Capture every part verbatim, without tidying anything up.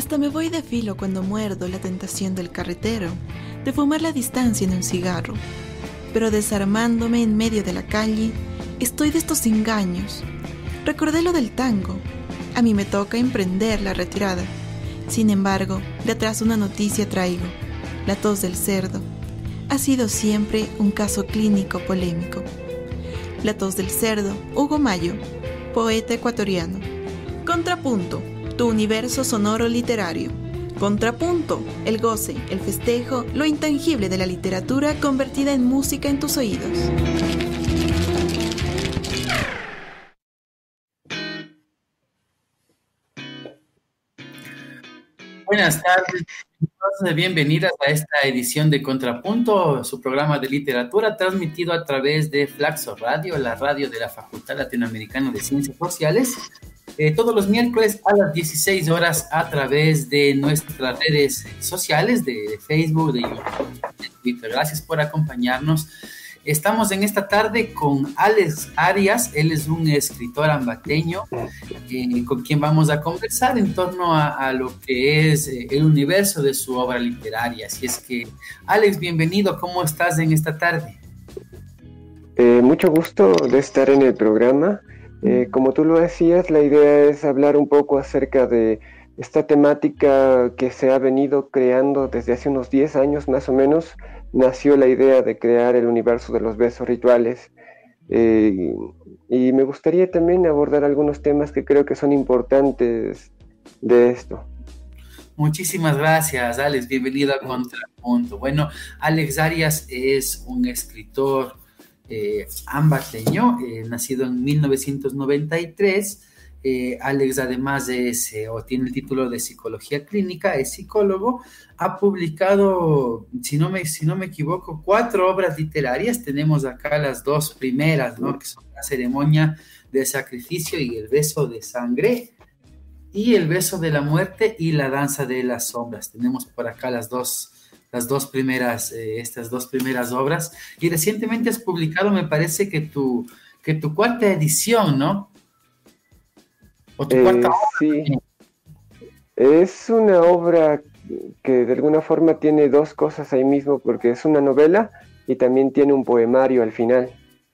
Hasta me voy de filo cuando muerdo la tentación del carretero, de fumar la distancia en un cigarro. Pero desarmándome en medio de la calle, estoy de estos engaños. Recordé lo del tango. A mí me toca emprender la retirada. Sin embargo, de atrás una noticia traigo. La tos del cerdo. Ha sido siempre un caso clínico polémico. La tos del cerdo, Hugo Mayo, poeta ecuatoriano. Contrapunto, tu universo sonoro literario. Contrapunto, el goce, el festejo, lo intangible de la literatura convertida en música en tus oídos. Buenas tardes, entonces, bienvenidas a esta edición de Contrapunto, su programa de literatura transmitido a través de Flaxo Radio, la radio de la Facultad Latinoamericana de Ciencias Sociales, eh, todos los miércoles a las dieciséis horas a través de nuestras redes sociales, de, de Facebook, de YouTube, de Twitter. Gracias por acompañarnos. Estamos en esta tarde con Alex Arias, él es un escritor ambateño eh, con quien vamos a conversar en torno a, a lo que es eh, el universo de su obra literaria. Así es que, Alex, bienvenido, ¿cómo estás en esta tarde? Eh, mucho gusto de estar en el programa. Eh, como tú lo decías, la idea es hablar un poco acerca de esta temática que se ha venido creando desde hace unos diez años más o menos. Nació la idea de crear el universo de los besos rituales eh, y me gustaría también abordar algunos temas que creo que son importantes de esto. Muchísimas gracias, Alex, bienvenido a Contrapunto. Bueno, Alex Arias es un escritor eh, ambateño, eh, nacido en mil novecientos noventa y tres. Eh, Alex además es, eh, o tiene el título de psicología clínica, es psicólogo, ha publicado, si no me, si no me equivoco, cuatro obras literarias. Tenemos acá las dos primeras, ¿no? Que son La ceremonia del sacrificio y El beso de sangre, y El beso de la muerte y La danza de las sombras. Tenemos por acá las dos, las dos primeras, eh, estas dos primeras obras, y recientemente has publicado, me parece que tu, que tu cuarta edición, ¿no? ¿O tu eh, cuarta obra? Sí, es una obra que de alguna forma tiene dos cosas ahí mismo, porque es una novela y también tiene un poemario al final.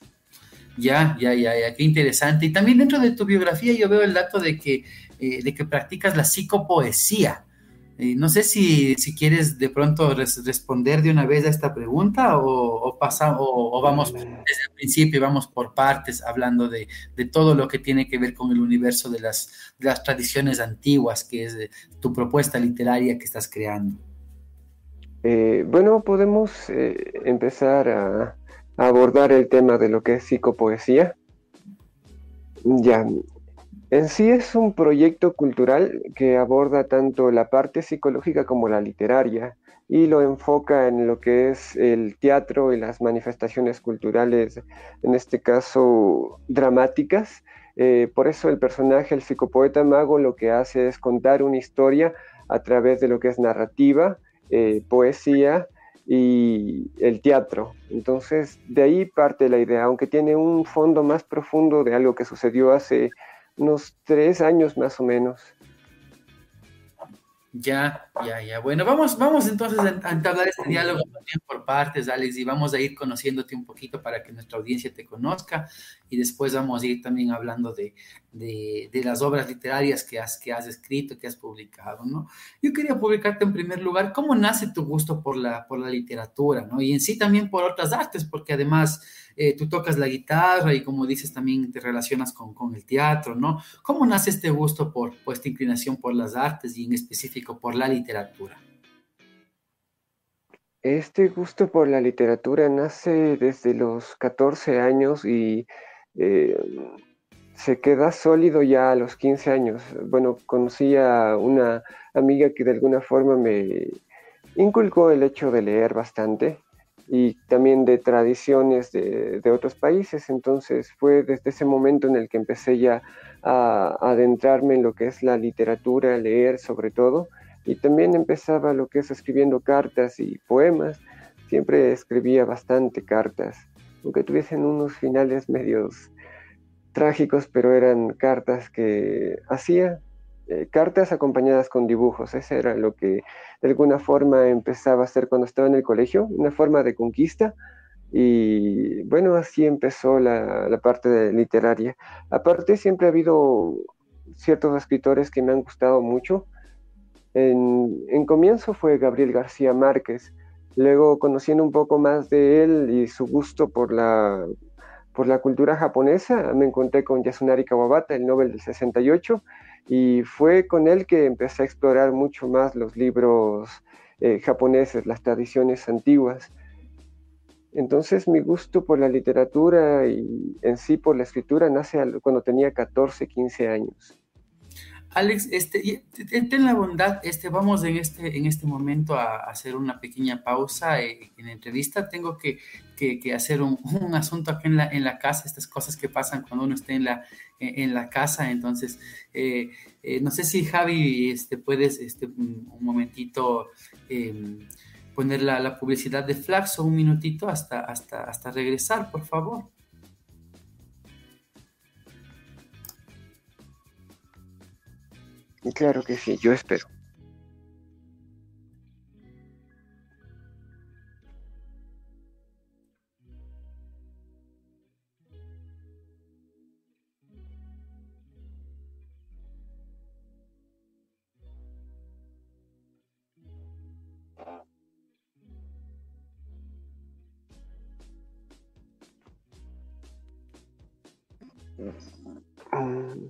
Ya, ya, ya, ya, qué interesante. Y también dentro de tu biografía yo veo el dato de que, eh, de que practicas la psicopoesía. Eh, no sé si, si quieres de pronto res- responder de una vez a esta pregunta o, o, pasa, o, o vamos desde el principio y vamos por partes hablando de, de todo lo que tiene que ver con el universo de las, de las tradiciones antiguas, que es eh, tu propuesta literaria que estás creando. Eh, bueno, podemos eh, empezar a, a abordar el tema de lo que es psicopoesía. Ya, en sí es un proyecto cultural que aborda tanto la parte psicológica como la literaria y lo enfoca en lo que es el teatro y las manifestaciones culturales, en este caso dramáticas. Eh, por eso el personaje, el psicopoeta mago, lo que hace es contar una historia a través de lo que es narrativa, eh, poesía y el teatro. Entonces, de ahí parte la idea, aunque tiene un fondo más profundo de algo que sucedió hace unos tres años más o menos. Ya, ya, ya. Bueno, vamos, vamos entonces a, a entablar este diálogo también por partes, Alex, y vamos a ir conociéndote un poquito para que nuestra audiencia te conozca, y después vamos a ir también hablando de, de, de las obras literarias que has, que has escrito, que has publicado, ¿no? Yo quería publicarte en primer lugar, ¿cómo nace tu gusto por la, por la literatura, ¿no? Y en sí también por otras artes, porque además eh, tú tocas la guitarra y como dices también te relacionas con, con el teatro, ¿no? ¿Cómo nace este gusto por, por esta inclinación por las artes y en específico por la literatura? Este gusto por la literatura nace desde los catorce años y eh, se queda sólido ya a los quince años. Bueno, conocí a una amiga que de alguna forma me inculcó el hecho de leer bastante y también de tradiciones de, de otros países. Entonces fue desde ese momento en el que empecé ya a, a adentrarme en lo que es la literatura, leer sobre todo, y también empezaba lo que es escribiendo cartas y poemas. Siempre escribía bastante cartas, aunque tuviesen unos finales medios trágicos, pero eran cartas que hacía eh, cartas acompañadas con dibujos. Eso era lo que de alguna forma empezaba a hacer cuando estaba en el colegio, una forma de conquista. Y bueno, así empezó la, la parte de literaria. Aparte, siempre ha habido ciertos escritores que me han gustado mucho. En, en comienzo fue Gabriel García Márquez. Luego, conociendo un poco más de él y su gusto por la, por la cultura japonesa, me encontré con Yasunari Kawabata, el Nobel del sesenta y ocho, y fue con él que empecé a explorar mucho más los libros eh, japoneses, las tradiciones antiguas. Entonces mi gusto por la literatura y en sí por la escritura nace cuando tenía catorce, quince años. Alex, este, ten la bondad, este, vamos en este, en este momento a hacer una pequeña pausa eh, en la entrevista. Tengo que, que, que hacer un, un asunto aquí en la, en la casa, estas cosas que pasan cuando uno está en la, en la casa. Entonces, eh, eh, no sé si Javi, este, puedes este, un, un momentito eh, poner la, la publicidad de Flaxo, un minutito hasta, hasta, hasta regresar, por favor. Claro que sí, yo espero. Um...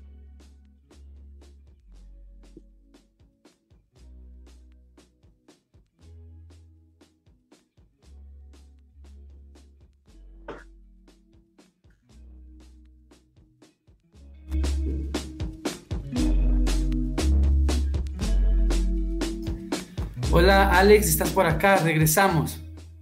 Hola Alex, ¿estás por acá? Regresamos.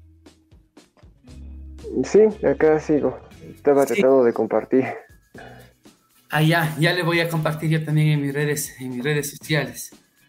Sí, acá sigo. Estaba sí. tratando de compartir. Ah, ya, ya le voy a compartir yo también en mis redes, en mis redes sociales.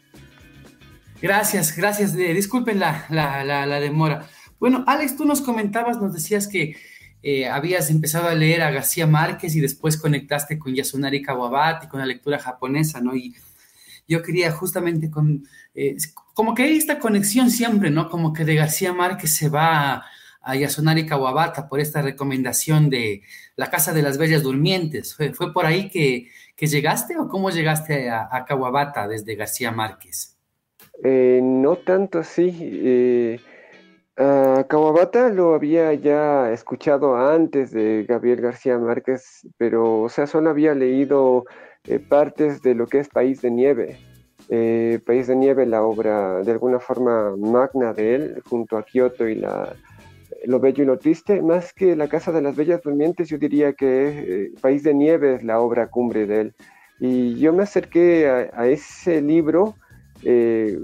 Gracias, gracias. Eh, disculpen la, la, la, la demora. Bueno, Alex, tú nos comentabas, nos decías que eh, habías empezado a leer a García Márquez y después conectaste con Yasunari Kawabata y con la lectura japonesa, ¿no? Y yo quería justamente con, eh, como que hay esta conexión siempre, ¿no? Como que de García Márquez se va a, a Yasunari Kawabata por esta recomendación de La Casa de las Bellas Durmientes. ¿Fue, fue por ahí que, que llegaste o cómo llegaste a, a Kawabata desde García Márquez? Eh, no tanto así. Eh, a Kawabata lo había ya escuchado antes de Gabriel García Márquez, pero, o sea, solo había leído eh, partes de lo que es País de Nieve. Eh, País de Nieve, la obra de alguna forma magna de él, junto a Kioto y la, Lo Bello y lo Triste. Más que La Casa de las Bellas Durmientes, yo diría que eh, País de Nieve es la obra cumbre de él. Y yo me acerqué a, a ese libro eh,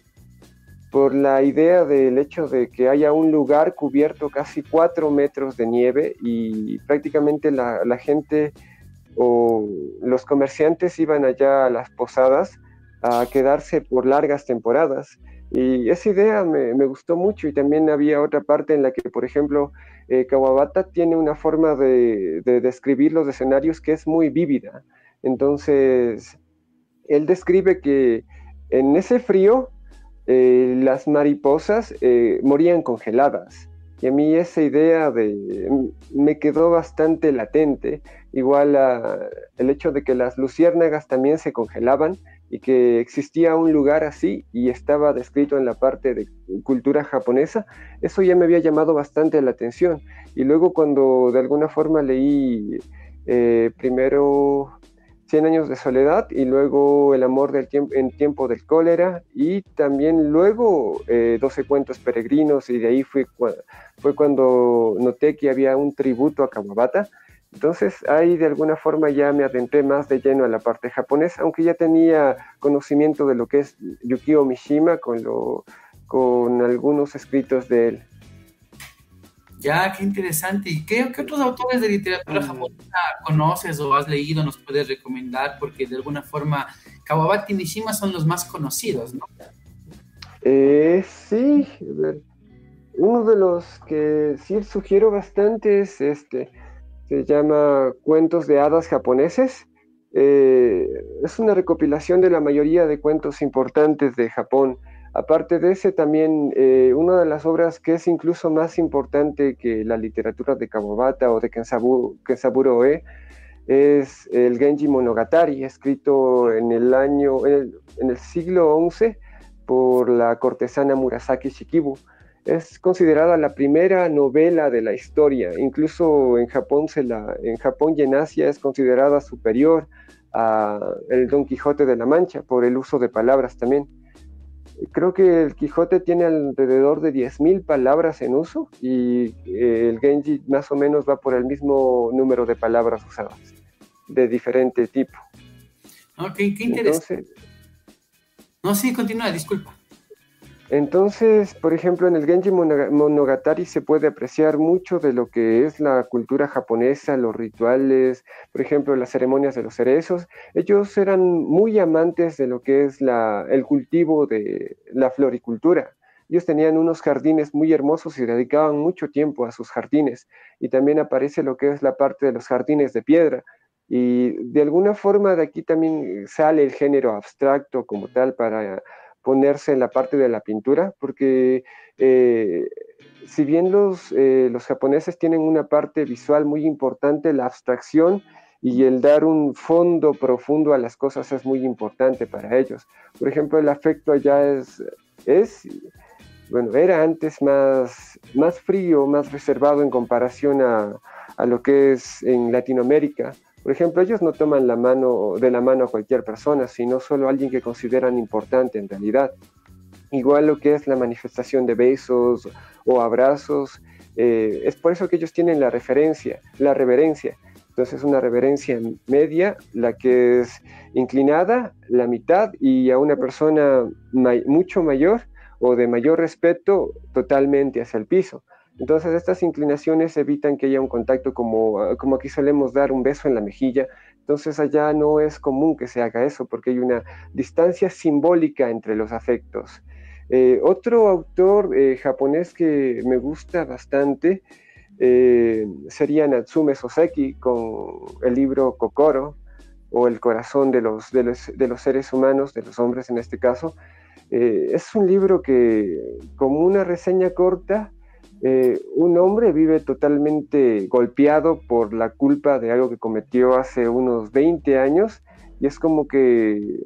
por la idea del hecho de que haya un lugar cubierto casi cuatro metros de nieve y prácticamente la, la gente o los comerciantes iban allá a las posadas a quedarse por largas temporadas. Y esa idea me, me gustó mucho, y también había otra parte en la que, por ejemplo, eh, Kawabata tiene una forma de, de describir los escenarios que es muy vívida. Entonces, él describe que en ese frío eh, las mariposas eh, morían congeladas. Y a mí esa idea de, me quedó bastante latente. Igual a, el hecho de que las luciérnagas también se congelaban y que existía un lugar así y estaba descrito en la parte de cultura japonesa, eso ya me había llamado bastante la atención. Y luego cuando de alguna forma leí eh, primero Cien años de soledad y luego El amor del tiempo, en tiempo del cólera, y también luego eh, doce cuentos peregrinos, y de ahí fue, fue cuando noté que había un tributo a Kawabata. Entonces ahí de alguna forma ya me adentré más de lleno a la parte japonesa, aunque ya tenía conocimiento de lo que es Yukio Mishima con, lo, con algunos escritos de él. Ya, qué interesante. ¿Y qué, qué otros autores de literatura japonesa conoces o has leído, nos puedes recomendar? Porque de alguna forma Kawabata y Mishima son los más conocidos, ¿no? Eh, sí, a ver. Uno de los que sí sugiero bastante es este, se llama Cuentos de Hadas Japoneses. Eh, es una recopilación de la mayoría de cuentos importantes de Japón. Aparte de ese, también eh, una de las obras que es incluso más importante que la literatura de Kawabata o de Kensaburo, Kensaburo Oe es el Genji Monogatari, escrito en el año, en el, en el siglo once por la cortesana Murasaki Shikibu. Es considerada la primera novela de la historia. Incluso en Japón, se la, en Japón y en Asia es considerada superior a el Don Quijote de la Mancha por el uso de palabras también. Creo que el Quijote tiene alrededor de diez mil palabras en uso y el Genji más o menos va por el mismo número de palabras usadas, de diferente tipo. Ok, qué interesante. Entonces, no, sí, continúa, disculpa. Entonces, por ejemplo, en el Genji Monogatari se puede apreciar mucho de lo que es la cultura japonesa, los rituales, por ejemplo, las ceremonias de los cerezos. Ellos eran muy amantes de lo que es la, el cultivo de la floricultura. Ellos tenían unos jardines muy hermosos y dedicaban mucho tiempo a sus jardines. Y también aparece lo que es la parte de los jardines de piedra. Y de alguna forma de aquí también sale el género abstracto como tal para ponerse en la parte de la pintura, porque eh, si bien los, eh, los japoneses tienen una parte visual muy importante, la abstracción y el dar un fondo profundo a las cosas es muy importante para ellos. Por ejemplo, el afecto allá es, es bueno, era antes más, más frío, más reservado en comparación a, a lo que es en Latinoamérica. Por ejemplo, ellos no toman la mano, de la mano a cualquier persona, sino solo a alguien que consideran importante en realidad. Igual lo que es la manifestación de besos o abrazos, eh, es por eso que ellos tienen la referencia, la reverencia. Entonces una reverencia media, la que es inclinada, la mitad, y a una persona may, mucho mayor o de mayor respeto, totalmente hacia el piso. Entonces estas inclinaciones evitan que haya un contacto como, como aquí solemos dar un beso en la mejilla. Entonces allá no es común que se haga eso porque hay una distancia simbólica entre los afectos. Eh, otro autor eh, japonés que me gusta bastante eh, sería Natsume Soseki con el libro Kokoro, o El corazón de los, de los, de los seres humanos, de los hombres en este caso. Eh, es un libro que, como una reseña corta, Eh, un hombre vive totalmente golpeado por la culpa de algo que cometió hace unos veinte años y es como que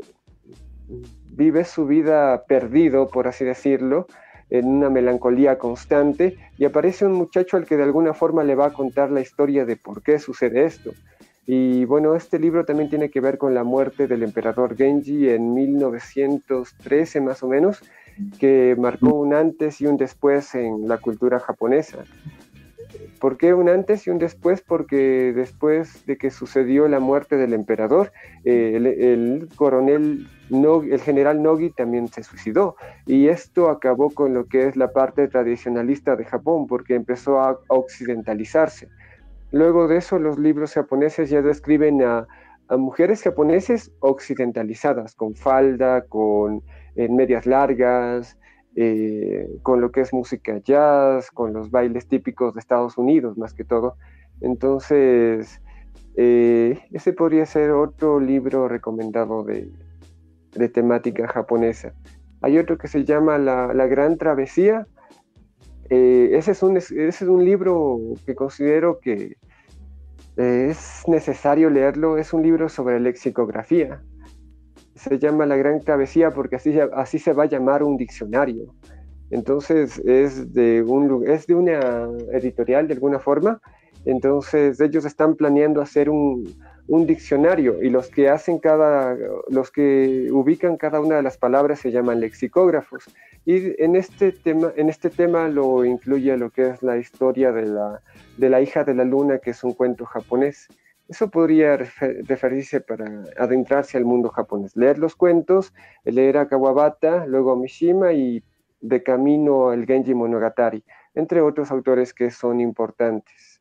vive su vida perdido, por así decirlo, en una melancolía constante y aparece un muchacho al que de alguna forma le va a contar la historia de por qué sucede esto. Y bueno, este libro también tiene que ver con la muerte del emperador Genji en mil novecientos trece más o menos, que marcó un antes y un después en la cultura japonesa. ¿Por qué un antes y un después? Porque después de que sucedió la muerte del emperador, eh, el, el coronel, Nogi, el general Nogi también se suicidó, y esto acabó con lo que es la parte tradicionalista de Japón, porque empezó a, a occidentalizarse. Luego de eso, los libros japoneses ya describen a, a mujeres japoneses occidentalizadas, con falda, con en medias largas, eh, con lo que es música jazz, con los bailes típicos de Estados Unidos, más que todo. Entonces, eh, ese podría ser otro libro recomendado de, de temática japonesa. Hay otro que se llama La, La Gran Travesía. Eh, ese, es un, ese es un libro que considero que eh, es necesario leerlo. Es un libro sobre lexicografía. Se llama La Gran Travesía porque así, así se va a llamar un diccionario. Entonces es de, un, es de una editorial de alguna forma. Entonces ellos están planeando hacer un, un diccionario y los que hacen cada, los que ubican cada una de las palabras se llaman lexicógrafos. Y en este tema, en este tema lo incluye lo que es la historia de la, de la hija de la luna, que es un cuento japonés. Eso podría refer- referirse para adentrarse al mundo japonés. Leer los cuentos, leer a Kawabata, luego a Mishima y de camino el Genji Monogatari, entre otros autores que son importantes.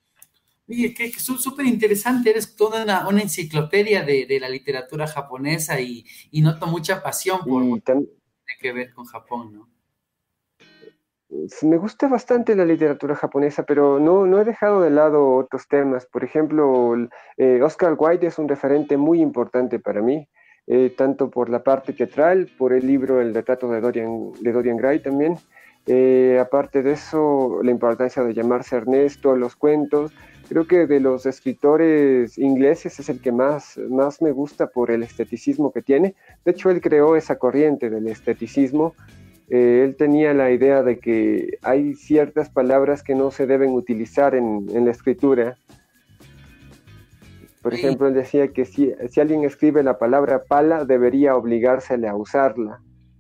Oye, que, que súper interesante, eres toda una, una enciclopedia de, de la literatura japonesa y, y noto mucha pasión por lo que tiene que ver con Japón, ¿no? Me gusta bastante la literatura japonesa, pero no, no he dejado de lado otros temas. Por ejemplo, el- eh, Oscar Wilde es un referente muy importante para mí, eh, tanto por la parte teatral, por el libro El retrato de Dorian, de Dorian Gray también. Eh, aparte de eso, la importancia de llamarse Ernesto, los cuentos. Creo que de los escritores ingleses es el que más, más me gusta por el esteticismo que tiene. De hecho, él creó esa corriente del esteticismo. Eh, él tenía la idea de que hay ciertas palabras que no se deben utilizar en, en la escritura. Por Sí. ejemplo, él decía que si, si alguien escribe la palabra pala, debería obligársele a usarla.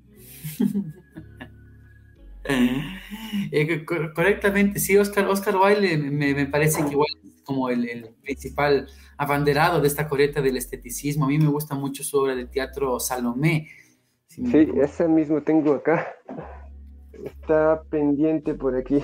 Eh, co- correctamente, sí, Oscar, Oscar Wilde me, me parece que igual es como el, el principal abanderado de esta corriente del esteticismo. A mí me gusta mucho su obra de teatro Salomé. Sí, me- Sí, ese mismo tengo acá. Está pendiente por aquí.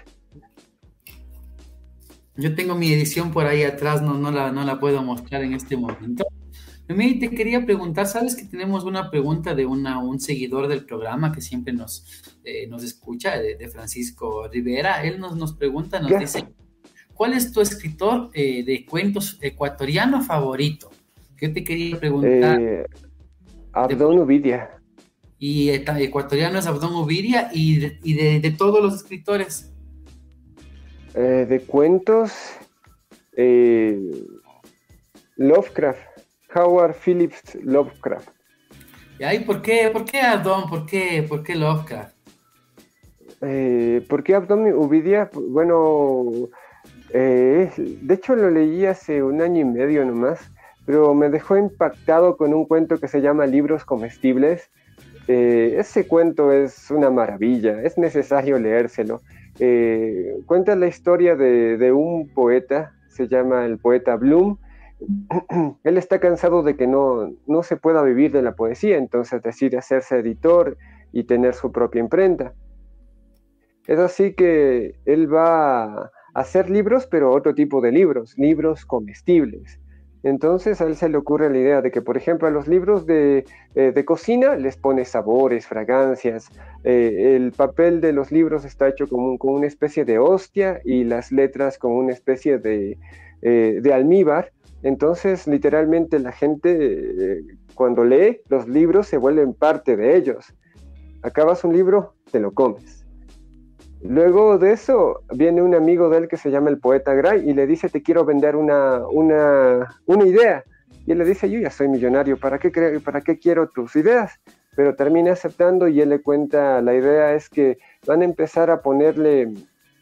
yo tengo mi edición por ahí atrás, no, no la, no la puedo mostrar en este momento. Mimi, te quería preguntar, sabes que tenemos una pregunta de una, un seguidor del programa que siempre nos, eh, nos escucha, de, de Francisco Rivera. Él nos, nos pregunta, nos Ya. dice, ¿cuál es tu escritor eh, de cuentos ecuatoriano favorito? Que yo te quería preguntar, Eh, de- Abdón Uvidia. y eh, ecuatoriano es Abdón Ubiria y, de, y de, de todos los escritores. Eh, de cuentos, eh, Lovecraft. Howard Phillips Lovecraft. ¿Y ahí por qué? ¿Por qué Abdón? ¿Por qué, por qué Lovecraft? Eh, ¿por qué Abdón Uvidia? Bueno, eh, de hecho lo leí hace un año y medio nomás, pero me dejó impactado con un cuento que se llama Libros Comestibles. Eh, ese cuento es una maravilla, es necesario leérselo. Eh, cuenta la historia de, de un poeta, se llama el poeta Bloom. Él está cansado de que no, no se pueda vivir de la poesía, entonces decide hacerse editor y tener su propia imprenta. Es así que él va a hacer libros, pero otro tipo de libros, libros comestibles. Entonces a él se le ocurre la idea de que, por ejemplo, a los libros de, eh, de cocina les pone sabores, fragancias. Eh, el papel de los libros está hecho con, con una especie de hostia y las letras con una especie de, eh, de almíbar. Entonces, literalmente la gente, eh, cuando lee los libros, se vuelven parte de ellos. Acabas un libro, te lo comes. Luego de eso, viene un amigo de él que se llama el poeta Gray y le dice, te quiero vender una, una, una idea. Y él le dice, yo ya soy millonario, ¿para qué, cre- ¿para qué quiero tus ideas? Pero termina aceptando y él le cuenta, la idea es que van a empezar a ponerle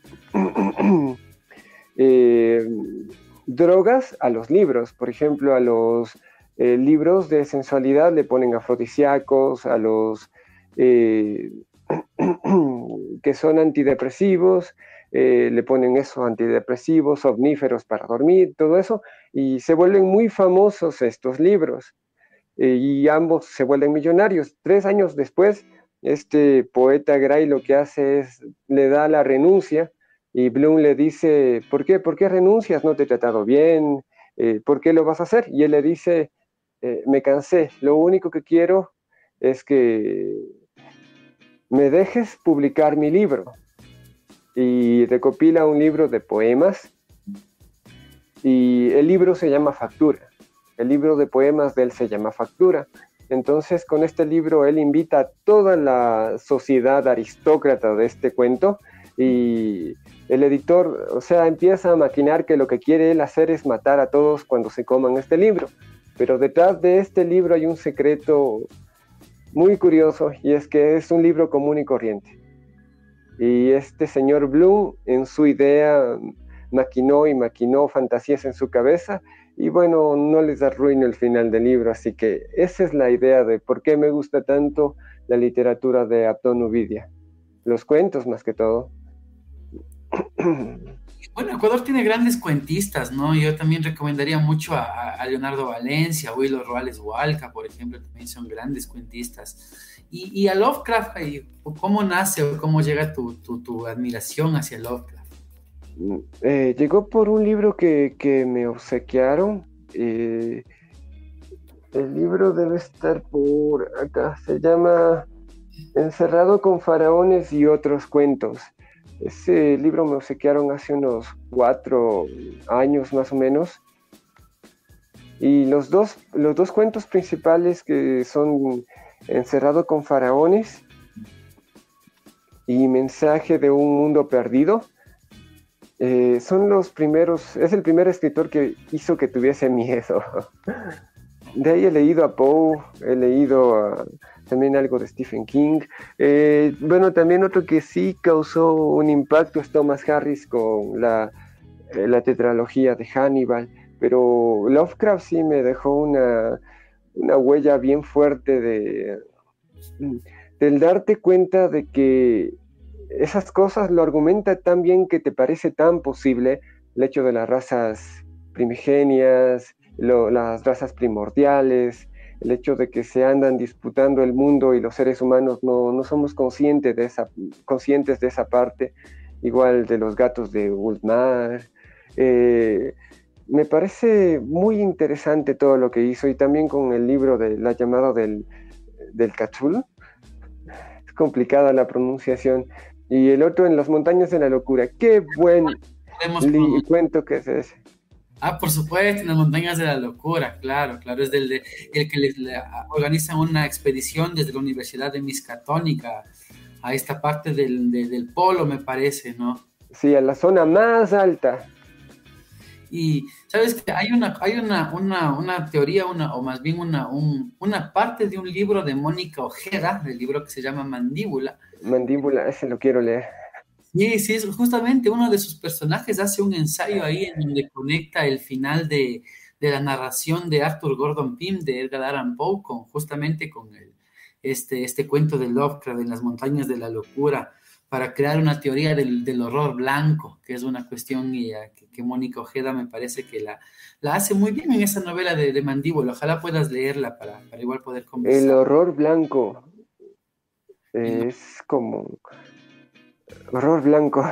eh, drogas a los libros. Por ejemplo, a los eh, libros de sensualidad le ponen afrodisíacos, a los... Eh, que son antidepresivos, eh, le ponen eso, antidepresivos, somníferos para dormir, todo eso, y se vuelven muy famosos estos libros, eh, y ambos se vuelven millonarios. Tres años después, este poeta Gray lo que hace es, le da la renuncia, y Bloom le dice, ¿por qué? ¿Por qué renuncias? ¿No te he tratado bien? Eh, ¿por qué lo vas a hacer? Y él le dice, eh, me cansé, lo único que quiero es que me dejes publicar mi libro. Y recopila un libro de poemas y el libro se llama Factura. El libro de poemas de él se llama Factura. Entonces, con este libro él invita a toda la sociedad aristócrata de este cuento y el editor, o sea, empieza a maquinar que lo que quiere él hacer es matar a todos cuando se coman este libro. Pero detrás de este libro hay un secreto muy curioso, y es que es un libro común y corriente. Y este señor Bloom, en su idea, maquinó y maquinó fantasías en su cabeza, y bueno, no les arruino el final del libro, así que esa es la idea de por qué me gusta tanto la literatura de Abdón Uvidia, los cuentos más que todo. Bueno, Ecuador tiene grandes cuentistas, ¿no? Yo también recomendaría mucho a, a Leonardo Valencia, Willo Roales Hualca, por ejemplo, también son grandes cuentistas. Y, y a Lovecraft, ¿cómo nace o cómo llega tu, tu, tu admiración hacia Lovecraft? Eh, llegó por un libro que, que me obsequiaron. Eh, el libro debe estar por acá, se llama Encerrado con faraones y otros cuentos. Ese libro me obsequiaron hace unos cuatro años más o menos. Y los dos, los dos cuentos principales, que son Encerrado con faraones y Mensaje de un mundo perdido, eh, son los primeros, es el primer escritor que hizo que tuviese miedo. De ahí he leído a Poe, he leído a, también algo de Stephen King. Eh, bueno, también otro que sí causó un impacto es Thomas Harris con la, eh, la tetralogía de Hannibal, pero Lovecraft sí me dejó una, una huella bien fuerte de, del darte cuenta de que esas cosas lo argumenta tan bien que te parece tan posible, el hecho de las razas primigenias, lo, las razas primordiales, el hecho de que se andan disputando el mundo y los seres humanos no, no somos conscientes de, esa, conscientes de esa parte, igual de los gatos de Ultmar. Eh, me parece muy interesante todo lo que hizo, y también con el libro de La llamada del, del Cthulhu. Es complicada la pronunciación. Y el otro, En las montañas de la locura. Qué buen li- cuento que es ese. Ah, por supuesto, en las montañas de la locura, claro, claro, es del de, el que les le, organizan una expedición desde la Universidad de Miskatonic a esta parte del, de, del polo, me parece, ¿no? Sí, a la zona más alta. Y sabes que hay una, hay una, una, una teoría, una, o más bien una, un, una parte de un libro de Mónica Ojeda, del libro que se llama Mandíbula. Mandíbula, ese lo quiero leer. Sí, sí, es justamente uno de sus personajes hace un ensayo ahí en donde conecta el final de, de la narración de Arthur Gordon Pym, de Edgar Allan Poe, con, justamente con el, este, este cuento de Lovecraft en las montañas de la locura, para crear una teoría del, del horror blanco, que es una cuestión y, uh, que, que Mónica Ojeda me parece que la, la hace muy bien en esa novela de, de Mandíbula. Ojalá puedas leerla para, para igual poder conversar. El horror blanco eh, es como... Horror blanco.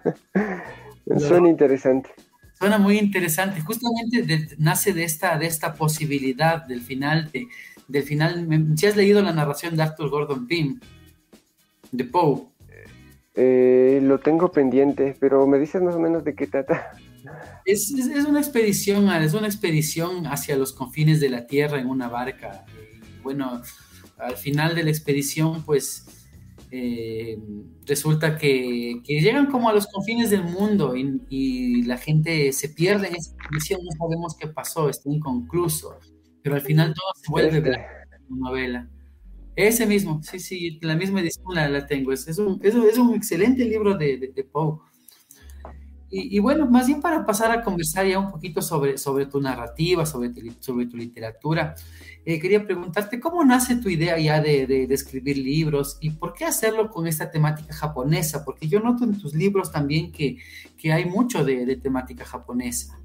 Suena interesante. Suena muy interesante. Justamente de, nace de esta, de esta posibilidad del final, de, del final. Si has leído la narración de Arthur Gordon Pym, de Poe. Eh, lo tengo pendiente, pero me dices más o menos de qué trata. Es, es, es una expedición, es una expedición hacia los confines de la Tierra en una barca. Y bueno, al final de la expedición, pues eh, resulta que, que llegan como a los confines del mundo y, y la gente se pierde en esa expedición, no sabemos qué pasó, está inconcluso, pero al final todo se vuelve Este. blanco en la novela. Ese mismo, sí, sí, la misma edición la, la tengo. Es, es, un, es, un, es un excelente libro de, de, de Poe. Y, y bueno, más bien para pasar a conversar ya un poquito sobre, sobre tu narrativa, sobre tu, sobre tu literatura, eh, quería preguntarte cómo nace tu idea ya de, de, de escribir libros y por qué hacerlo con esta temática japonesa, porque yo noto en tus libros también que, que hay mucho de, de temática japonesa.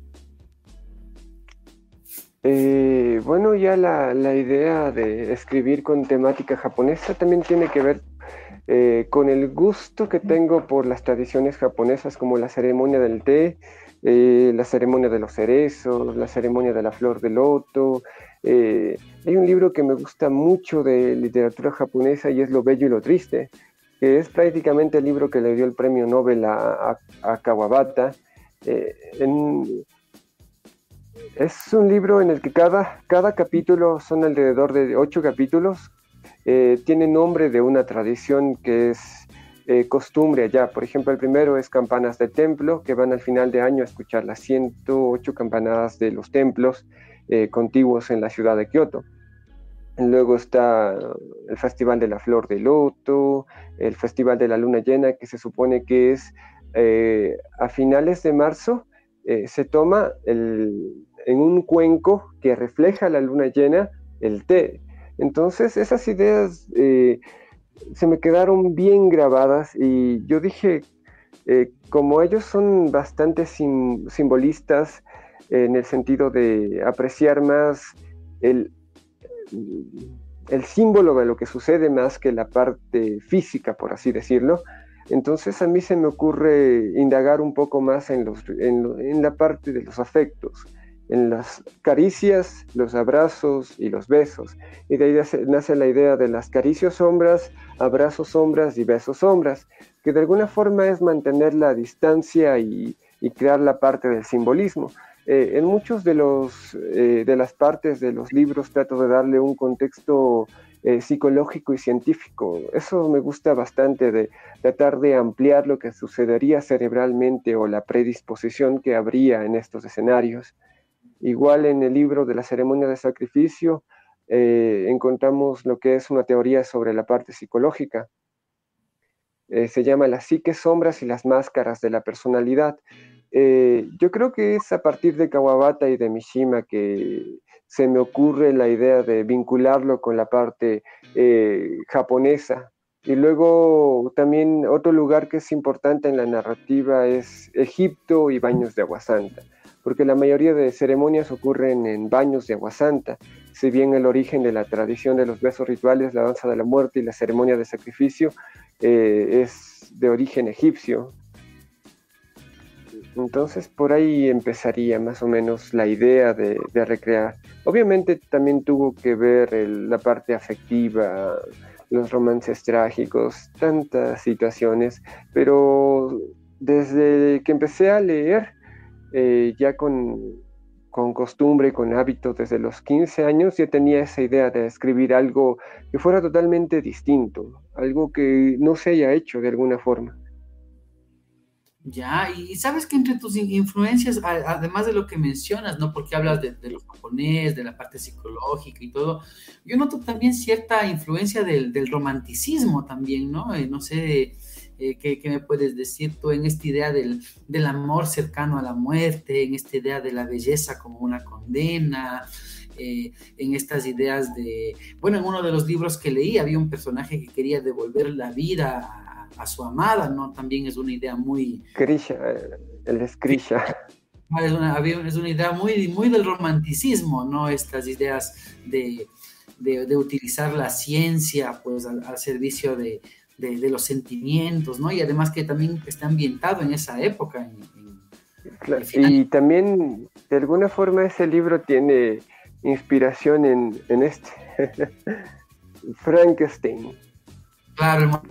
Eh, bueno, ya la, la idea de escribir con temática japonesa también tiene que ver eh, con el gusto que tengo por las tradiciones japonesas, como la ceremonia del té, eh, la ceremonia de los cerezos, la ceremonia de la flor de loto. Eh, hay un libro que me gusta mucho de literatura japonesa y es Lo bello y lo triste, que es prácticamente el libro que le dio el premio Nobel a, a, a Kawabata. Eh, en, Es un libro en el que cada, cada capítulo, son alrededor de ocho capítulos, eh, tiene nombre de una tradición que es eh, costumbre allá. Por ejemplo, el primero es Campanas de Templo, que van al final de año a escuchar las ciento ocho campanadas de los templos eh, contiguos en la ciudad de Kioto. Luego está el Festival de la Flor de Loto, el Festival de la Luna Llena, que se supone que es eh, a finales de marzo. Eh, se toma el, en un cuenco que refleja la luna llena el té. Entonces esas ideas eh, se me quedaron bien grabadas y yo dije, eh, como ellos son bastante sim, simbolistas eh, en el sentido de apreciar más el, el símbolo de lo que sucede más que la parte física, por así decirlo. Entonces a mí se me ocurre indagar un poco más en, los, en, en la parte de los afectos. en las caricias, los abrazos y los besos. Y de ahí nace la idea de las caricias sombras, abrazos sombras y besos sombras, que de alguna forma es mantener la distancia y, y crear la parte del simbolismo. Eh, en muchos de, los, eh, de las partes de los libros trato de darle un contexto eh, psicológico y científico. Eso me gusta bastante, de tratar de ampliar lo que sucedería cerebralmente o la predisposición que habría en estos escenarios. Igual en el libro de la ceremonia de sacrificio eh, encontramos lo que es una teoría sobre la parte psicológica. Eh, se llama las psiques sombras y las máscaras de la personalidad. Eh, yo creo que es a partir de Kawabata y de Mishima que se me ocurre la idea de vincularlo con la parte eh, japonesa. Y luego también otro lugar que es importante en la narrativa es Egipto y baños de agua santa, porque la mayoría de ceremonias ocurren en baños de agua santa. Si bien el origen de la tradición de los besos rituales, la danza de la muerte y la ceremonia de sacrificio eh, es de origen egipcio. Entonces por ahí empezaría más o menos la idea de, de recrear. Obviamente también tuvo que ver el, la parte afectiva, los romances trágicos, tantas situaciones, pero desde que empecé a leer, eh, ya con, con costumbre, con hábito, desde los quince años, ya tenía esa idea de escribir algo que fuera totalmente distinto, algo que no se haya hecho de alguna forma. Ya, y sabes que entre tus influencias, además de lo que mencionas, ¿no? Porque hablas de, de lo japonés, de la parte psicológica y todo, yo noto también cierta influencia del, del romanticismo también, ¿no? Eh, no sé, eh, ¿qué, ¿qué me puedes decir tú en esta idea del, del amor cercano a la muerte, en esta idea de la belleza como una condena, eh, en estas ideas de... Bueno, en uno de los libros que leí había un personaje que quería devolver la vida a a su amada, ¿no? También es una idea muy... Krisha, el es Krisha. Es una, es una idea muy, muy del romanticismo, ¿no? Estas ideas de, de, de utilizar la ciencia, pues, al, al servicio de, de, de los sentimientos, ¿no? Y además que también está ambientado en esa época. En, en, claro, y también, de alguna forma, ese libro tiene inspiración en, en este, Frankenstein. Claro,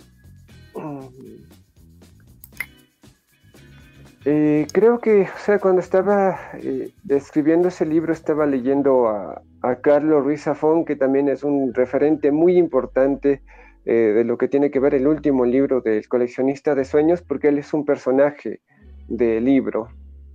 Eh, creo que, o sea, cuando estaba eh, escribiendo ese libro, estaba leyendo a, a Carlos Ruiz Zafón, que también es un referente muy importante eh, de lo que tiene que ver el último libro del coleccionista de sueños, porque él es un personaje del libro.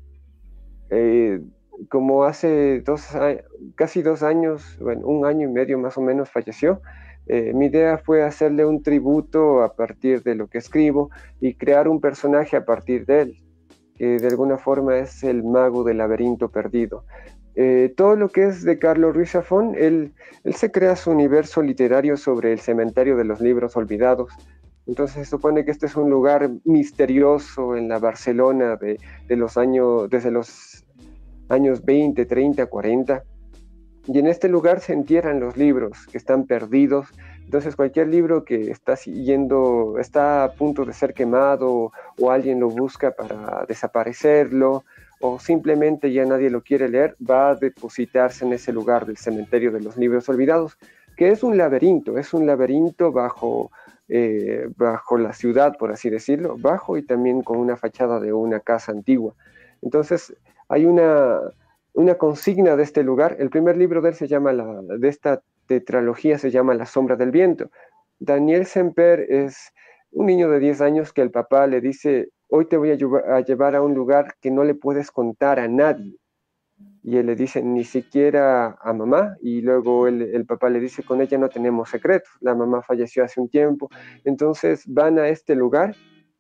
Eh, como hace dos, casi dos años, bueno, un año y medio más o menos falleció. Eh, mi idea fue hacerle un tributo a partir de lo que escribo y crear un personaje a partir de él, que de alguna forma es el mago del laberinto perdido. Eh, todo lo que es de Carlos Ruiz Zafón, él, él se crea su universo literario sobre el cementerio de los libros olvidados. Entonces se supone que este es un lugar misterioso en la Barcelona de, de los años, desde los años veinte, treinta, cuarenta. Y en este lugar se entierran los libros que están perdidos. Entonces cualquier libro que está siguiendo, está a punto de ser quemado, o alguien lo busca para desaparecerlo, o simplemente ya nadie lo quiere leer, va a depositarse en ese lugar del cementerio de los libros olvidados, que es un laberinto, es un laberinto bajo, eh, bajo la ciudad, por así decirlo, bajo y también con una fachada de una casa antigua. Entonces hay una... una consigna de este lugar. El primer libro de él se llama, la, de esta tetralogía se llama La sombra del viento. Daniel Semper es un niño de diez años que el papá le dice, hoy te voy a, llevar, a llevar a un lugar que no le puedes contar a nadie. Y él le dice, ni siquiera a mamá, y luego el, el papá le dice, con ella no tenemos secretos, la mamá falleció hace un tiempo. Entonces van a este lugar,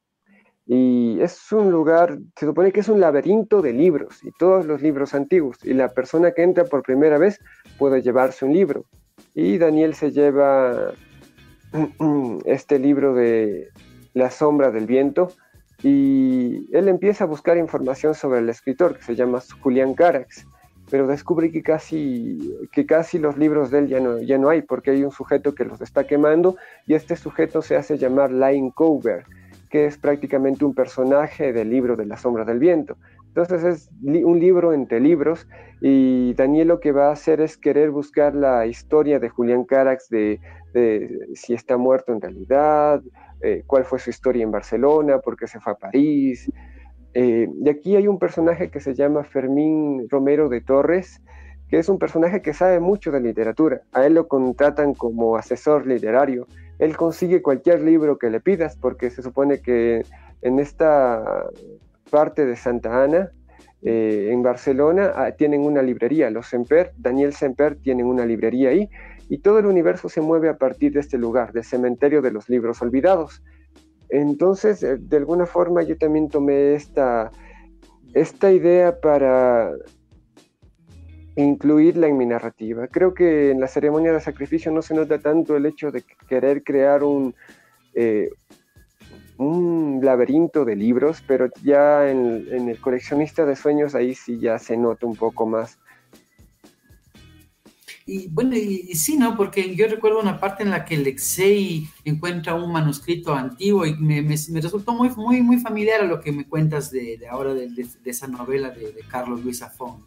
y es un lugar, se supone que es un laberinto de libros, y todos los libros antiguos, y la persona que entra por primera vez puede llevarse un libro, y Daniel se lleva este libro de La sombra del viento, y él empieza a buscar información sobre el escritor, que se llama Julián Carax, pero descubre que casi, que casi los libros de él ya no, ya no hay, porque hay un sujeto que los está quemando, y este sujeto se hace llamar Line Cover, que es prácticamente un personaje del libro de La sombra del viento. Entonces es li- un libro entre libros, y Daniel lo que va a hacer es querer buscar la historia de Julián Carax, de, de si está muerto en realidad, eh, cuál fue su historia en Barcelona, por qué se fue a París. Eh, y aquí hay un personaje que se llama Fermín Romero de Torres, que es un personaje que sabe mucho de literatura. A él lo contratan como asesor literario. Él consigue cualquier libro que le pidas, porque se supone que en esta parte de Santa Ana, eh, en Barcelona, ah, tienen una librería. Los Semper, Daniel Semper, tienen una librería ahí, y todo el universo se mueve a partir de este lugar, del cementerio de los libros olvidados. Entonces, eh, de alguna forma, yo también tomé esta, esta idea para incluirla en mi narrativa. Creo que en la ceremonia de sacrificio no se nota tanto el hecho de querer crear un, eh, un laberinto de libros, pero ya en, en el coleccionista de sueños ahí sí ya se nota un poco más. Y bueno, y, y sí, ¿no? Porque yo recuerdo una parte en la que Alexei encuentra un manuscrito antiguo y me, me, me resultó muy, muy, muy familiar a lo que me cuentas de, de ahora de, de, de esa novela de, de Carlos Luis Zafón.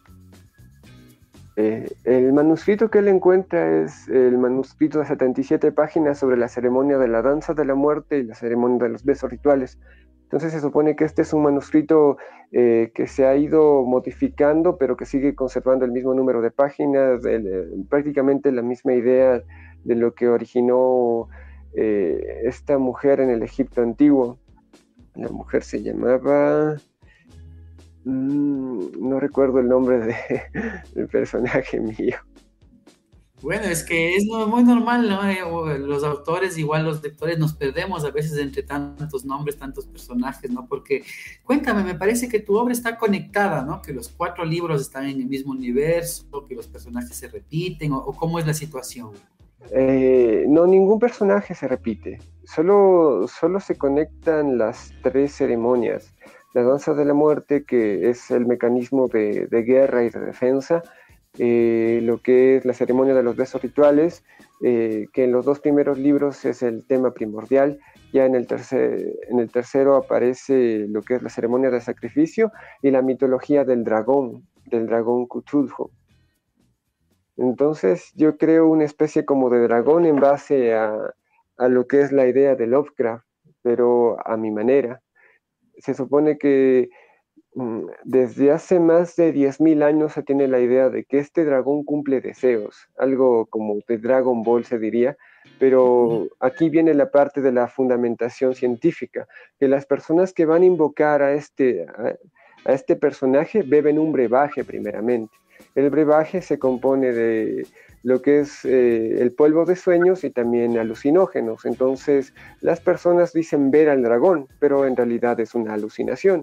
Eh, el manuscrito que él encuentra es el manuscrito de setenta y siete páginas sobre la ceremonia de la danza de la muerte y la ceremonia de los besos rituales. Entonces se supone que este es un manuscrito eh, que se ha ido modificando, pero que sigue conservando el mismo número de páginas, el, el, prácticamente la misma idea de lo que originó eh, esta mujer en el Egipto antiguo. La mujer se llamaba... Mmm, no recuerdo el nombre de, del personaje mío. Bueno, es que es muy normal, ¿no? Los autores, igual los lectores, nos perdemos a veces entre tantos nombres, tantos personajes, ¿no? Porque, cuéntame, me parece que tu obra está conectada, ¿no? Que los cuatro libros están en el mismo universo, que los personajes se repiten, o, o ¿cómo es la situación? Eh, no, ningún personaje se repite, solo, solo se conectan las tres ceremonias. La danza de la muerte, que es el mecanismo de, de guerra y de defensa, Eh, lo que es la ceremonia de los besos rituales, eh, que en los dos primeros libros es el tema primordial. Ya en el, tercer, en el tercero aparece lo que es la ceremonia de sacrificio y la mitología del dragón, del dragón Cthulhu. Entonces yo creo una especie como de dragón en base a, a lo que es la idea de Lovecraft, pero a mi manera. Se supone que desde hace más de diez mil años se tiene la idea de que este dragón cumple deseos, algo como de Dragon Ball se diría, pero aquí viene la parte de la fundamentación científica, que las personas que van a invocar a este, a, a este personaje beben un brebaje primeramente. El brebaje se compone de lo que es eh, el polvo de sueños y también alucinógenos. Entonces las personas dicen ver al dragón, pero en realidad es una alucinación.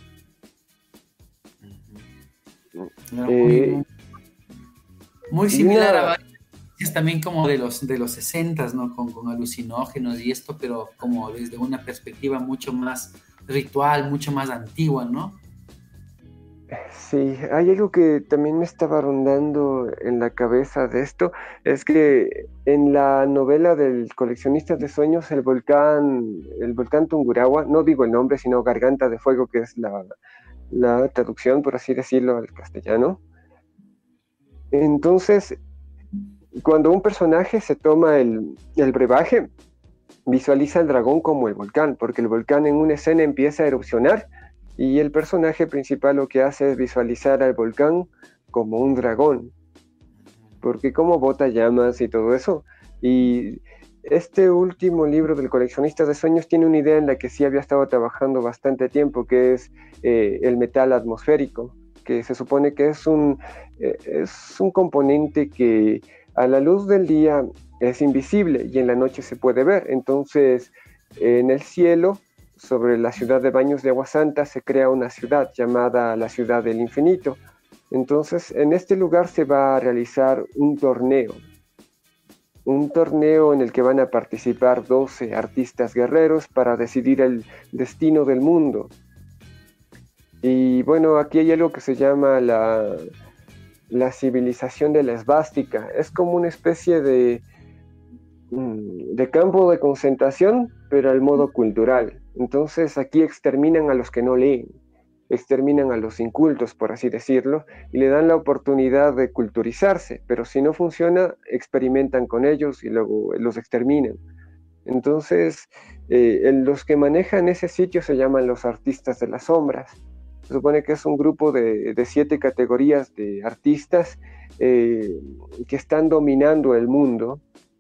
Claro, muy, eh, muy similar una... a varias también como de los de los sesentas, ¿no? Con, con alucinógenos y esto, pero como desde una perspectiva mucho más ritual, mucho más antigua, ¿no? Sí, hay algo que también me estaba rondando en la cabeza de esto, es que en la novela del coleccionista de sueños, el volcán, el volcán Tungurahua, no digo el nombre, sino Garganta de Fuego, que es la la traducción, por así decirlo, al castellano. Entonces, cuando un personaje se toma el, el brebaje, visualiza al dragón como el volcán, porque el volcán en una escena empieza a erupcionar y el personaje principal lo que hace es visualizar al volcán como un dragón, porque como bota llamas y todo eso. Y este último libro del coleccionista de sueños tiene una idea en la que sí había estado trabajando bastante tiempo, que es eh, el metal atmosférico, que se supone que es un, eh, es un componente que a la luz del día es invisible y en la noche se puede ver. Entonces, eh, en el cielo, sobre la ciudad de Baños de Agua Santa, se crea una ciudad llamada la Ciudad del Infinito. Entonces, en este lugar se va a realizar un torneo, un torneo en el que van a participar doce artistas guerreros para decidir el destino del mundo. Y bueno, aquí hay algo que se llama la, la civilización de la esvástica. Es como una especie de, de campo de concentración, pero al modo cultural. Entonces aquí exterminan a los que no leen. exterminan a los incultos, por así decirlo, y le dan la oportunidad de culturizarse, pero si no funciona, experimentan con ellos y luego los exterminan. Entonces, eh, los que manejan ese sitio se llaman los artistas de las sombras. Se supone que es un grupo de, de siete categorías de artistas eh, que están dominando el mundo.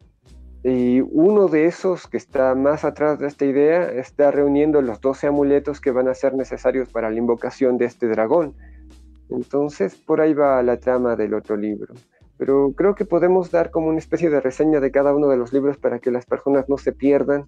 Y uno de esos que está más atrás de esta idea está reuniendo los doce amuletos que van a ser necesarios para la invocación de este dragón. Entonces, por ahí va la trama del otro libro. Pero creo que podemos dar como una especie de reseña de cada uno de los libros para que las personas no se pierdan.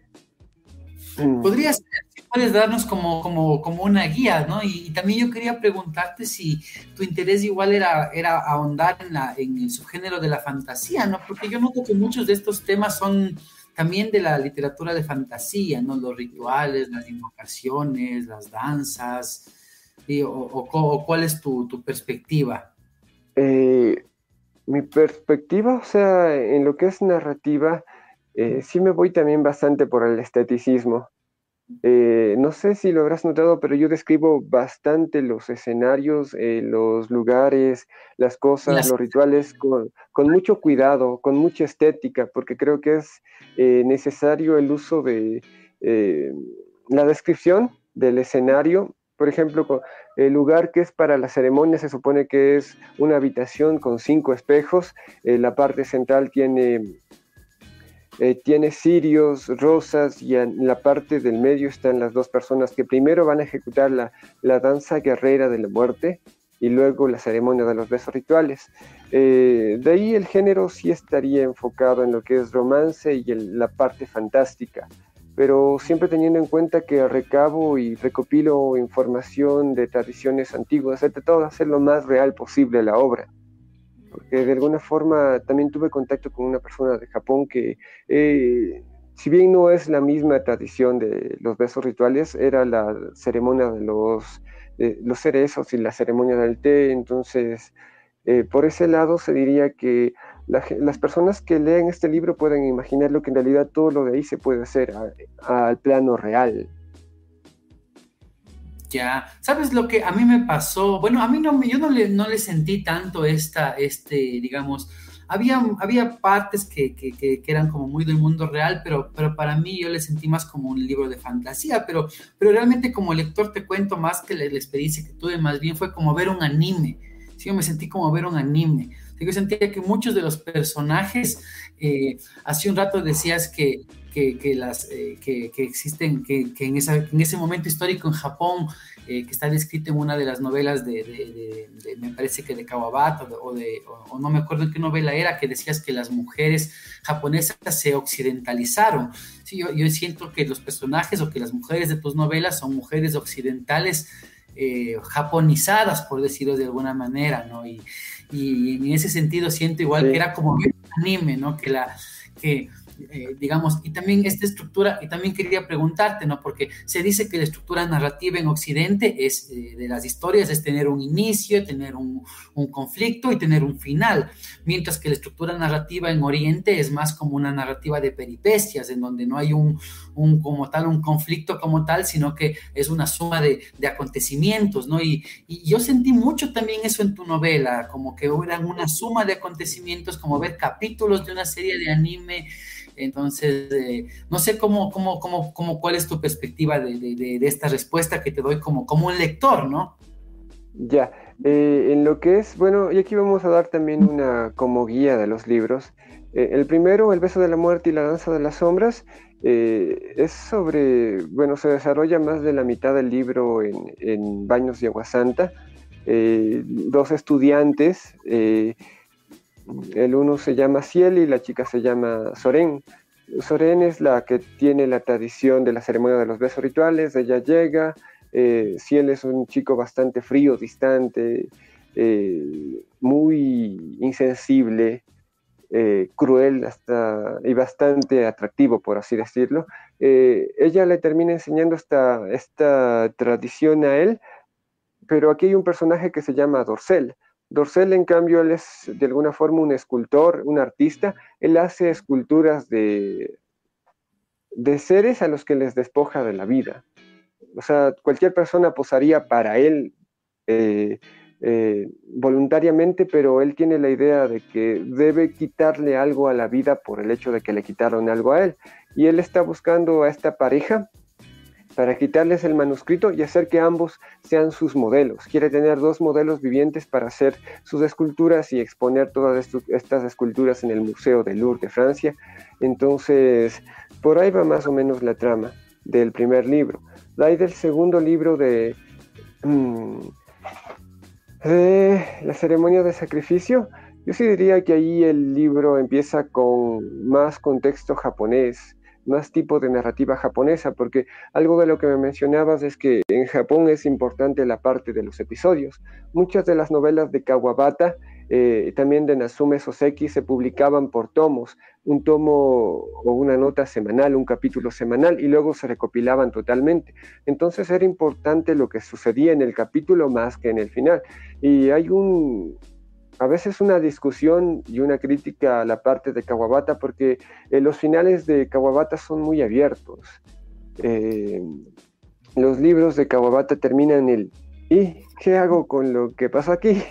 Podrías, puedes darnos como, como, como una guía, ¿no? Y, y también yo quería preguntarte si tu interés igual era, era ahondar en, la, en el subgénero de la fantasía, ¿no? Porque yo noto que muchos de estos temas son también de la literatura de fantasía, ¿no? Los rituales, las invocaciones, las danzas, ¿sí? o, o, o ¿cuál es tu, tu perspectiva? Eh, mi perspectiva, o sea, en lo que es narrativa, eh, sí me voy también bastante por el esteticismo. Eh, no sé si lo habrás notado, pero yo describo bastante los escenarios, eh, los lugares, las cosas, Las... los rituales con, con mucho cuidado, con mucha estética, porque creo que es eh, necesario el uso de eh, la descripción del escenario. Por ejemplo, el lugar que es para la ceremonia se supone que es una habitación con cinco espejos. Eh, la parte central tiene... Eh, tiene cirios, rosas, y en la parte del medio están las dos personas que primero van a ejecutar la, la danza guerrera de la muerte y luego la ceremonia de los besos rituales. Eh, de ahí el género sí estaría enfocado en lo que es romance y el, la parte fantástica, pero siempre teniendo en cuenta que recabo y recopilo información de tradiciones antiguas, de todo hacer lo más real posible la obra. Porque de alguna forma también tuve contacto con una persona de Japón que, eh, si bien no es la misma tradición de los besos rituales, era la ceremonia de los, de los cerezos y la ceremonia del té. Entonces, eh, por ese lado se diría que la, las personas que leen este libro pueden imaginar lo que en realidad todo lo de ahí se puede hacer al plano real. Ya, ¿sabes lo que a mí me pasó? Bueno, a mí no, yo no le, no le sentí tanto esta, este, digamos, había, había partes que, que, que, que eran como muy del mundo real, pero, pero para mí yo le sentí más como un libro de fantasía, pero, pero realmente como lector te cuento más que la, la experiencia que tuve, más bien fue como ver un anime, sí, yo me sentí como ver un anime, yo sentía que muchos de los personajes, eh, hace un rato decías que Que, que, las, eh, que, que existen, que, que en, esa, en ese momento histórico en Japón, eh, que está descrito en una de las novelas de, de, de, de me parece que de Kawabata, o, de, o, o no me acuerdo en qué novela era, que decías que las mujeres japonesas se occidentalizaron. Sí, yo, yo siento que los personajes o que las mujeres de tus novelas son mujeres occidentales, eh, japonizadas, por decirlo de alguna manera, ¿no? Y, y en ese sentido siento igual sí. que era como un anime, ¿no? Que la... que Eh, digamos, y también esta estructura, y también quería preguntarte, ¿no? Porque se dice que la estructura narrativa en Occidente es, eh, de las historias, es tener un inicio, tener un, un conflicto y tener un final, mientras que la estructura narrativa en Oriente es más como una narrativa de peripecias, en donde no hay un, un como tal, un conflicto como tal, sino que es una suma de, de acontecimientos, ¿no? Y, y yo sentí mucho también eso en tu novela, como que eran una suma de acontecimientos, como ver capítulos de una serie de anime. Entonces, eh, no sé cómo, cómo, cómo, cómo, cuál es tu perspectiva de, de, de esta respuesta que te doy como, como un lector, ¿no? Ya, eh, en lo que es, bueno, y aquí vamos a dar también una como guía de los libros. Eh, el primero, El beso de la muerte y la danza de las sombras, eh, es sobre, bueno, se desarrolla más de la mitad del libro en, en Baños de Agua Santa. Eh, dos estudiantes, eh, el uno se llama Ciel y la chica se llama Soren. Soren es la que tiene la tradición de la ceremonia de los besos rituales. Ella llega, eh, Ciel es un chico bastante frío, distante, eh, muy insensible, eh, cruel hasta, y bastante atractivo, por así decirlo. Eh, ella le termina enseñando esta, esta tradición a él, pero aquí hay un personaje que se llama Dorcel. Dorcel, en cambio, él es de alguna forma un escultor, un artista. Él hace esculturas de, de seres a los que les despoja de la vida. o sea, cualquier persona posaría para él eh, eh, voluntariamente, pero él tiene la idea de que debe quitarle algo a la vida por el hecho de que le quitaron algo a él. Y él está buscando a esta pareja para quitarles el manuscrito y hacer que ambos sean sus modelos. Quiere tener dos modelos vivientes para hacer sus esculturas y exponer todas estas esculturas en el Museo de Louvre de Francia. Entonces, por ahí va más o menos la trama del primer libro. De ahí del segundo libro de, de la ceremonia de sacrificio, yo sí diría que ahí el libro empieza con más contexto japonés, más tipo de narrativa japonesa, porque algo de lo que me mencionabas es que en Japón es importante la parte de los episodios. Muchas de las novelas de Kawabata, eh, también de Natsume Soseki, se publicaban por tomos, un tomo o una nota semanal, un capítulo semanal, y luego se recopilaban totalmente. Entonces era importante lo que sucedía en el capítulo más que en el final. Y hay un... a veces una discusión y una crítica a la parte de Kawabata, porque eh, los finales de Kawabata son muy abiertos. Eh, los libros de Kawabata terminan el ¿y qué hago con lo que pasó aquí?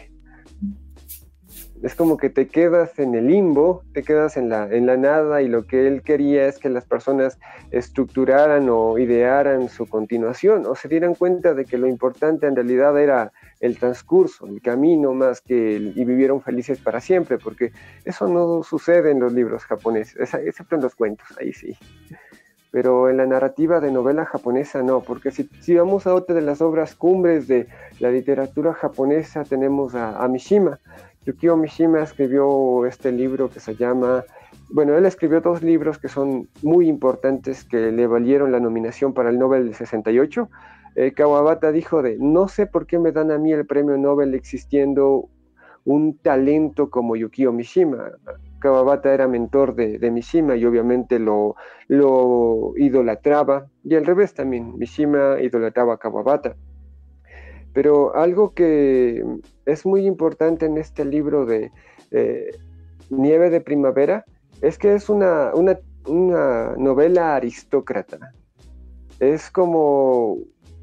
Es como que te quedas en el limbo, te quedas en la, en la nada, y lo que él quería es que las personas estructuraran o idearan su continuación, o se dieran cuenta de que lo importante en realidad era el transcurso, el camino, más que el, y vivieron felices para siempre, porque eso no sucede en los libros japoneses, excepto en los cuentos, ahí sí. Pero en la narrativa de novela japonesa no, porque si, si vamos a otra de las obras cumbres de la literatura japonesa, tenemos a, a Mishima. Yukio Mishima escribió este libro que se llama... Bueno, él escribió dos libros que son muy importantes, que le valieron la nominación para el Nobel del sesenta y ocho. Eh, Kawabata dijo de, no sé por qué me dan a mí el premio Nobel existiendo un talento como Yukio Mishima. Kawabata era mentor de, de Mishima y obviamente lo, lo idolatraba, y al revés también, Mishima idolatraba a Kawabata. Pero algo que es muy importante en este libro de eh, Nieve de Primavera es que es una, una, una novela aristócrata. Es como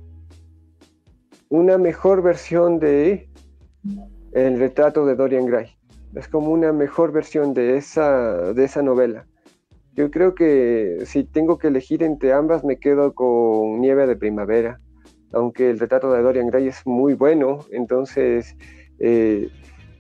una mejor versión de El retrato de Dorian Gray. Es como una mejor versión de esa, de esa novela. Yo creo que si tengo que elegir entre ambas, me quedo con Nieve de Primavera, aunque El retrato de Dorian Gray es muy bueno. Entonces, eh,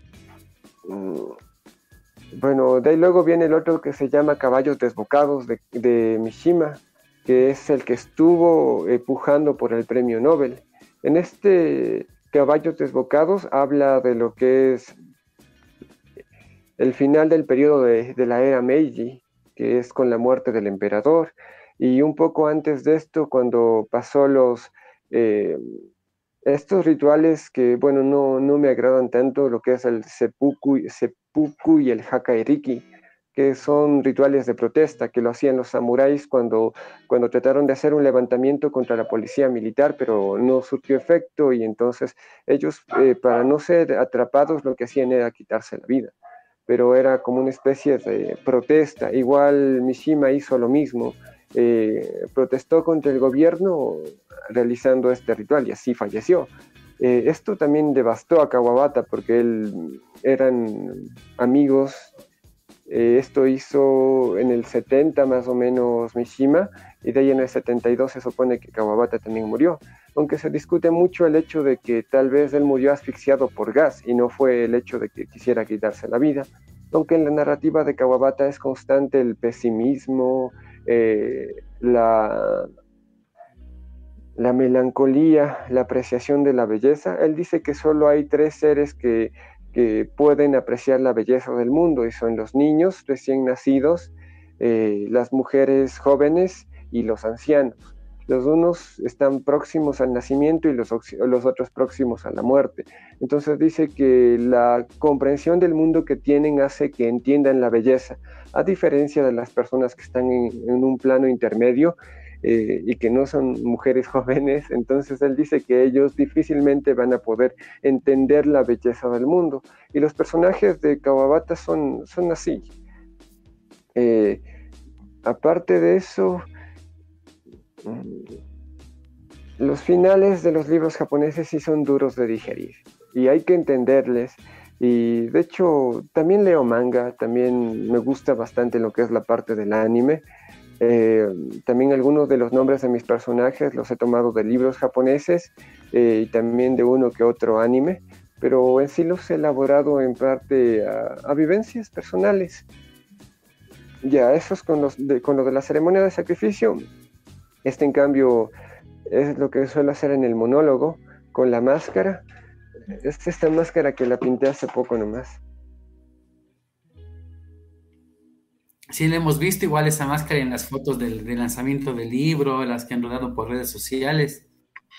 bueno, de ahí luego viene el otro que se llama Caballos Desbocados de, de Mishima, que es el que estuvo eh, pujando por el premio Nobel. En este Caballos Desbocados habla de lo que es el final del periodo de, de la era Meiji, que es con la muerte del emperador, y un poco antes de esto, cuando pasó los eh, estos rituales que, bueno, no, no me agradan tanto, lo que es el seppuku, seppuku y el hakaeriki, que son rituales de protesta que lo hacían los samuráis cuando, cuando trataron de hacer un levantamiento contra la policía militar, pero no surtió efecto, y entonces ellos, eh, para no ser atrapados, lo que hacían era quitarse la vida. Pero era como una especie de protesta. Igual Mishima hizo lo mismo, eh, protestó contra el gobierno realizando este ritual, y así falleció. Eh, esto también devastó a Kawabata, porque él, eran amigos. Eh, esto hizo en el setenta más o menos Mishima, y de ahí en el setenta y dos se supone que Kawabata también murió, aunque se discute mucho el hecho de que tal vez él murió asfixiado por gas y no fue el hecho de que quisiera quitarse la vida, aunque en la narrativa de Kawabata es constante el pesimismo, eh, la, la melancolía, la apreciación de la belleza. Él dice que solo hay tres seres que, que pueden apreciar la belleza del mundo, y son los niños recién nacidos, eh, las mujeres jóvenes y los ancianos. Los unos están próximos al nacimiento y los, los otros próximos a la muerte. Entonces dice que la comprensión del mundo que tienen hace que entiendan la belleza, a diferencia de las personas que están en, en un plano intermedio eh, y que no son mujeres jóvenes. Entonces él dice que ellos difícilmente van a poder entender la belleza del mundo. Y los personajes de Kawabata son, son así. Eh, aparte de eso... los finales de los libros japoneses sí son duros de digerir y hay que entenderles. Y de hecho, también leo manga, también me gusta bastante lo que es la parte del anime. Eh, también algunos de los nombres de mis personajes los he tomado de libros japoneses eh, y también de uno que otro anime, pero en sí los he elaborado en parte a, a vivencias personales. Ya, eso es con, los de, con lo de la ceremonia de sacrificio. Este, en cambio, es lo que suelo hacer en el monólogo, con la máscara. Es esta máscara que la pinté hace poco nomás. Sí, le hemos visto igual esa máscara en las fotos del, del lanzamiento del libro, las que han rodado por redes sociales.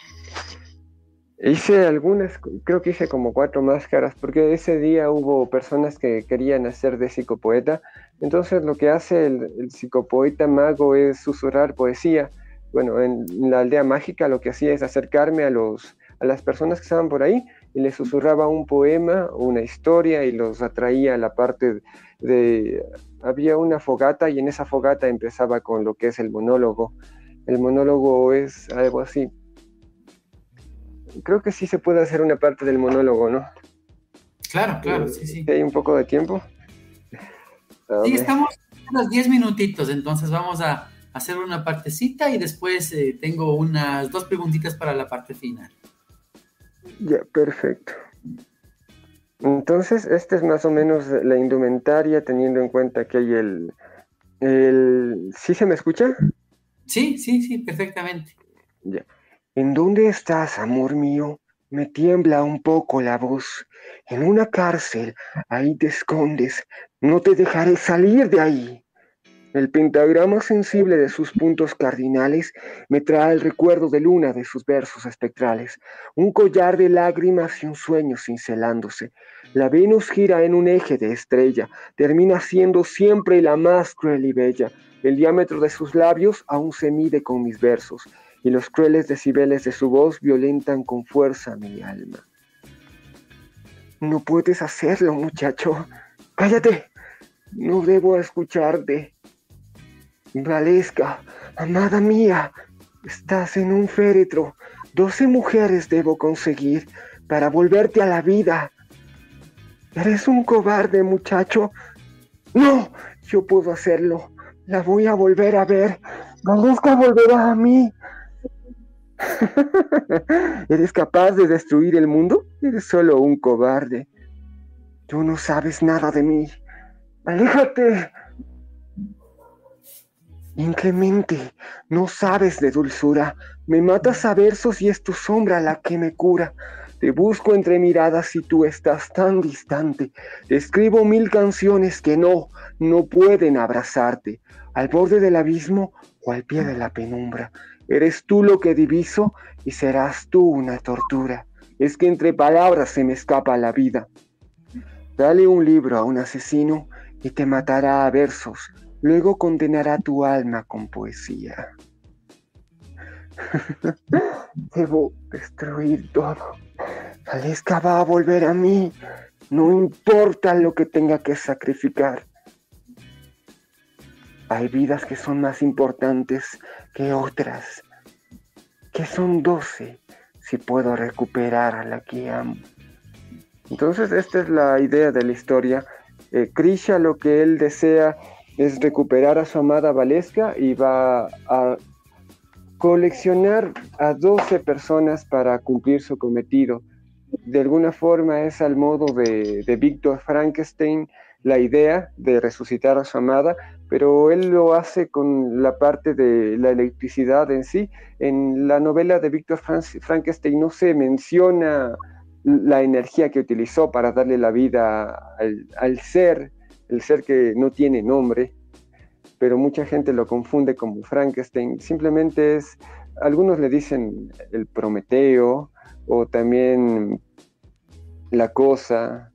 Hice algunas, creo que hice como cuatro máscaras, porque ese día hubo personas que querían hacer de psicopoeta. Entonces lo que hace el, el psicopoeta mago es susurrar poesía. Bueno, en la aldea mágica lo que hacía es acercarme a, los, a las personas que estaban por ahí y les susurraba un poema, una historia y los atraía a la parte de... Había una fogata y en esa fogata empezaba con lo que es el monólogo. El monólogo es algo así. Creo que sí se puede hacer una parte del monólogo, ¿no? Claro, claro, eh, sí, sí. ¿Hay un poco de tiempo? A sí, ver. Estamos a los diez minutitos, entonces vamos a hacer una partecita y después eh, tengo unas dos preguntitas para la parte final. Ya, perfecto. Entonces, esta es más o menos la indumentaria, teniendo en cuenta que hay el... el... ¿Sí se me escucha? Sí, sí, sí, perfectamente. Ya. ¿En dónde estás, amor mío? Me tiembla un poco la voz. En una cárcel, ahí te escondes. No te dejaré salir de ahí. El pentagrama sensible de sus puntos cardinales me trae el recuerdo de luna de sus versos espectrales, un collar de lágrimas y un sueño cincelándose. La Venus gira en un eje de estrella, termina siendo siempre la más cruel y bella. El diámetro de sus labios aún se mide con mis versos, y los crueles decibeles de su voz violentan con fuerza mi alma. No puedes hacerlo, muchacho. ¡Cállate! No debo escucharte. Valesca, amada mía, estás en un féretro. Doce mujeres debo conseguir para volverte a la vida. ¿Eres un cobarde, muchacho? No, yo puedo hacerlo. La voy a volver a ver. Valesca volverá a mí. ¿Eres capaz de destruir el mundo? Eres solo un cobarde. Tú no sabes nada de mí. ¡Aléjate! Inclemente, no sabes de dulzura. Me matas a versos y es tu sombra la que me cura. Te busco entre miradas y tú estás tan distante. Te escribo mil canciones que no, no pueden abrazarte. Al borde del abismo o al pie de la penumbra. Eres tú lo que diviso y serás tú una tortura. Es que entre palabras se me escapa la vida. Dale un libro a un asesino y te matará a versos. Luego condenará tu alma con poesía. Debo destruir todo. Valesca va a volver a mí. No importa lo que tenga que sacrificar. Hay vidas que son más importantes que otras. Que son doce si puedo recuperar a la que amo. Entonces esta es la idea de la historia. Eh, Krisha lo que él desea es recuperar a su amada Valesca y va a coleccionar a doce personas para cumplir su cometido. De alguna forma es al modo de, de Víctor Frankenstein la idea de resucitar a su amada, pero él lo hace con la parte de la electricidad en sí. En la novela de Víctor Frankenstein no se menciona la energía que utilizó para darle la vida al, al ser, el ser que no tiene nombre, pero mucha gente lo confunde como Frankenstein. Simplemente es, algunos le dicen el Prometeo, o también la cosa,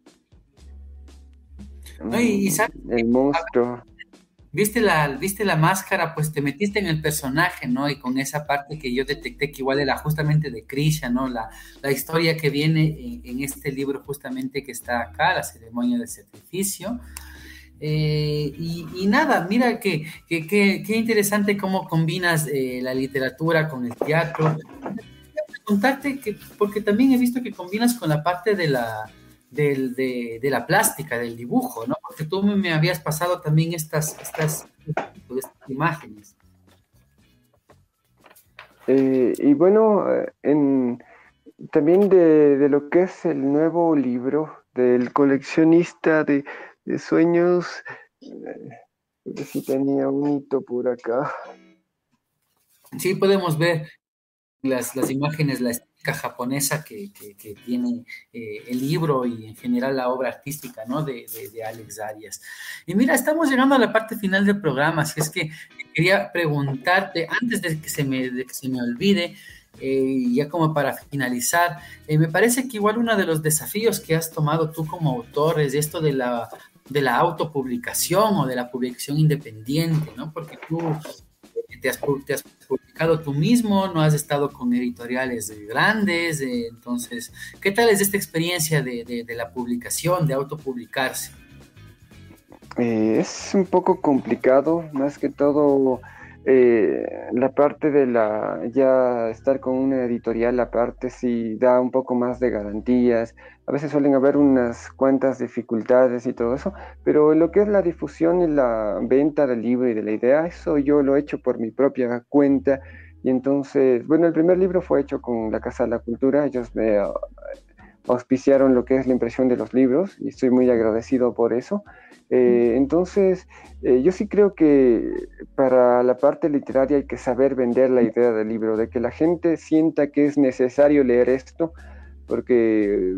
no, y, y ¿sabes? El monstruo. Viste la, viste la máscara, pues te metiste en el personaje, ¿no? Y con esa parte que yo detecté que igual era justamente de Krisha, ¿no? La, la historia que viene en, en este libro justamente que está acá, la ceremonia del sacrificio. Eh, y, y nada, mira que, que, que, que interesante cómo combinas eh, la literatura con el teatro. preguntarte, que, porque también he visto que combinas con la parte de la, del, de, de la plástica, del dibujo, ¿no? Porque tú me habías pasado también estas, estas, estas imágenes. Eh, y bueno, en, también de, de lo que es el nuevo libro del coleccionista de, de sueños, eh, si tenía un hito por acá. Sí, podemos ver las, las imágenes, la estética japonesa que, que, que tiene eh, el libro y en general la obra artística, ¿no? de, de, de Alex Arias. Y mira, estamos llegando a la parte final del programa, así es que quería preguntarte, antes de que se me, de que se me olvide, eh, ya como para finalizar, eh, me parece que igual uno de los desafíos que has tomado tú como autor es esto de la, de la autopublicación o de la publicación independiente, ¿no? Porque tú Te has, te has publicado tú mismo, no has estado con editoriales grandes, eh, entonces, ¿qué tal es esta experiencia de, de, de la publicación, de autopublicarse? Eh, es un poco complicado, más que todo eh, la parte de la ya estar con una editorial aparte sí da un poco más de garantías. A veces suelen haber unas cuantas dificultades y todo eso, pero lo que es la difusión y la venta del libro y de la idea, eso yo lo he hecho por mi propia cuenta. Y entonces, bueno, el primer libro fue hecho con la Casa de la Cultura. Ellos me uh, auspiciaron lo que es la impresión de los libros y estoy muy agradecido por eso. Eh, entonces, eh, yo sí creo que para la parte literaria hay que saber vender la idea del libro, de que la gente sienta que es necesario leer esto, porque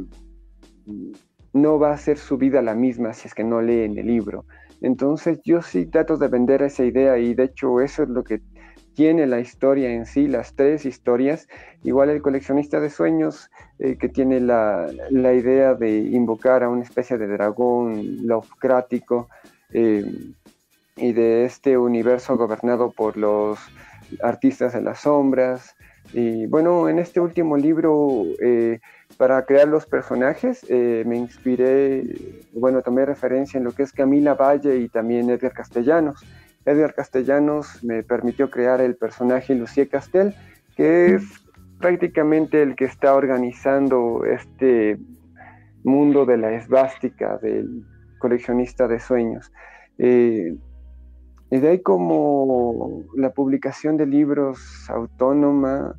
no va a ser su vida la misma si es que no leen el libro. Entonces, yo sí trato de vender esa idea y de hecho eso es lo que tiene la historia en sí, las tres historias. Igual el coleccionista de sueños, eh, que tiene la, la idea de invocar a una especie de dragón Lovecraftico, eh, y de este universo gobernado por los artistas de las sombras. Y bueno, en este último libro, eh, para crear los personajes, eh, me inspiré, bueno, tomé referencia en lo que es Camila Valle y también Edgar Castellanos. Edgar Castellanos me permitió crear el personaje Lucie Castel, que es prácticamente el que está organizando este mundo de la esvástica del coleccionista de sueños. Eh, y de ahí como la publicación de libros autónoma,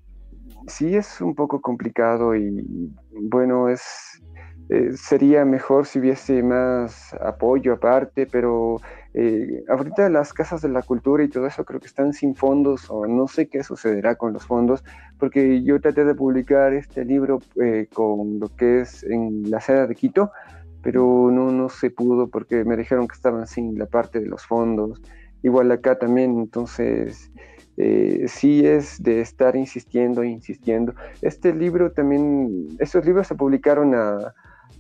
sí es un poco complicado y bueno, es, eh, sería mejor si hubiese más apoyo aparte, pero eh, ahorita las casas de la cultura y todo eso creo que están sin fondos o no sé qué sucederá con los fondos, porque yo traté de publicar este libro eh, con lo que es en la sede de Quito, pero no, no se pudo porque me dijeron que estaban sin la parte de los fondos. Igual acá también, entonces eh, sí es de estar insistiendo e insistiendo. Este libro también, estos libros se publicaron a,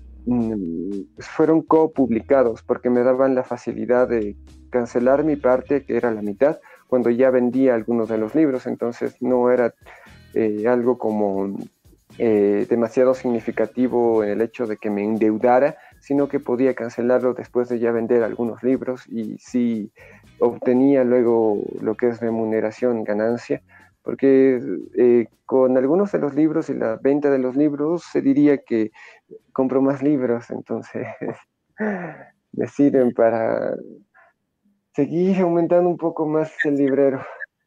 mm, fueron copublicados porque me daban la facilidad de cancelar mi parte, que era la mitad, cuando ya vendía algunos de los libros, entonces no era eh, algo como eh, demasiado significativo en el hecho de que me endeudara, sino que podía cancelarlo después de ya vender algunos libros y sí obtenía luego lo que es remuneración, ganancia, porque eh, con algunos de los libros y la venta de los libros se diría que compro más libros, entonces me sirven para seguir aumentando un poco más el librero.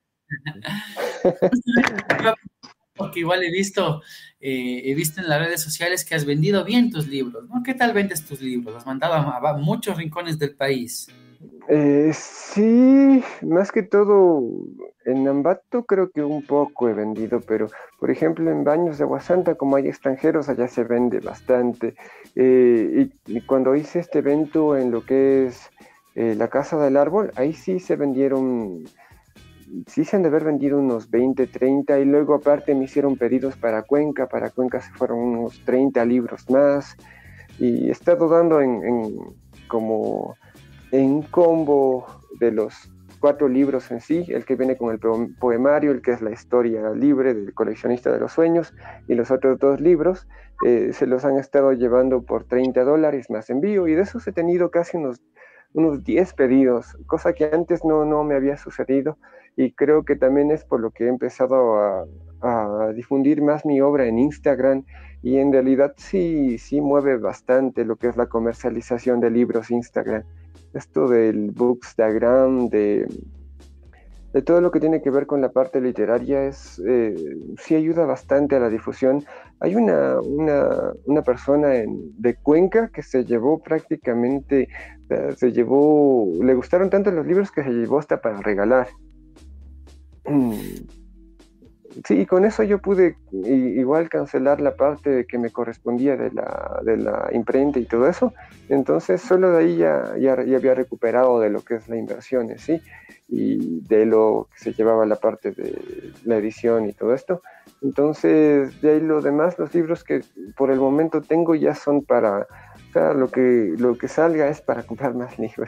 Porque igual he visto, eh, he visto en las redes sociales que has vendido bien tus libros, ¿no? ¿Qué tal vendes tus libros? Has mandado a, a muchos rincones del país. Eh, sí, más que todo en Ambato creo que un poco he vendido, pero por ejemplo en Baños de Agua Santa, como hay extranjeros, allá se vende bastante. Eh, y, y cuando hice este evento en lo que es eh, la Casa del Árbol, ahí sí se vendieron, sí se han de haber vendido unos veinte, treinta, y luego aparte me hicieron pedidos para Cuenca, para Cuenca se fueron unos treinta libros más, y he estado dando en, en como en combo de los cuatro libros en sí, el que viene con el poemario, el que es la historia libre del coleccionista de los sueños, y los otros dos libros eh, se los han estado llevando por treinta dólares más envío, y de esos he tenido casi unos unos diez pedidos, cosa que antes no, no me había sucedido, y creo que también es por lo que he empezado a, a difundir más mi obra en Instagram, y en realidad sí, sí mueve bastante lo que es la comercialización de libros Instagram. Esto del Bookstagram, de, de todo lo que tiene que ver con la parte literaria, es, eh, sí ayuda bastante a la difusión. Hay una, una, una persona en, de Cuenca que se llevó prácticamente, se llevó, le gustaron tanto los libros que se llevó hasta para regalar. Sí, y con eso yo pude y, igual cancelar la parte que me correspondía de la, de la imprenta y todo eso. Entonces solo de ahí ya, ya, ya había recuperado de lo que es la inversión, ¿sí? Y de lo que se llevaba la parte de la edición y todo esto. Entonces de ahí lo demás, los libros que por el momento tengo ya son para, o sea, lo que, lo que salga es para comprar más libros.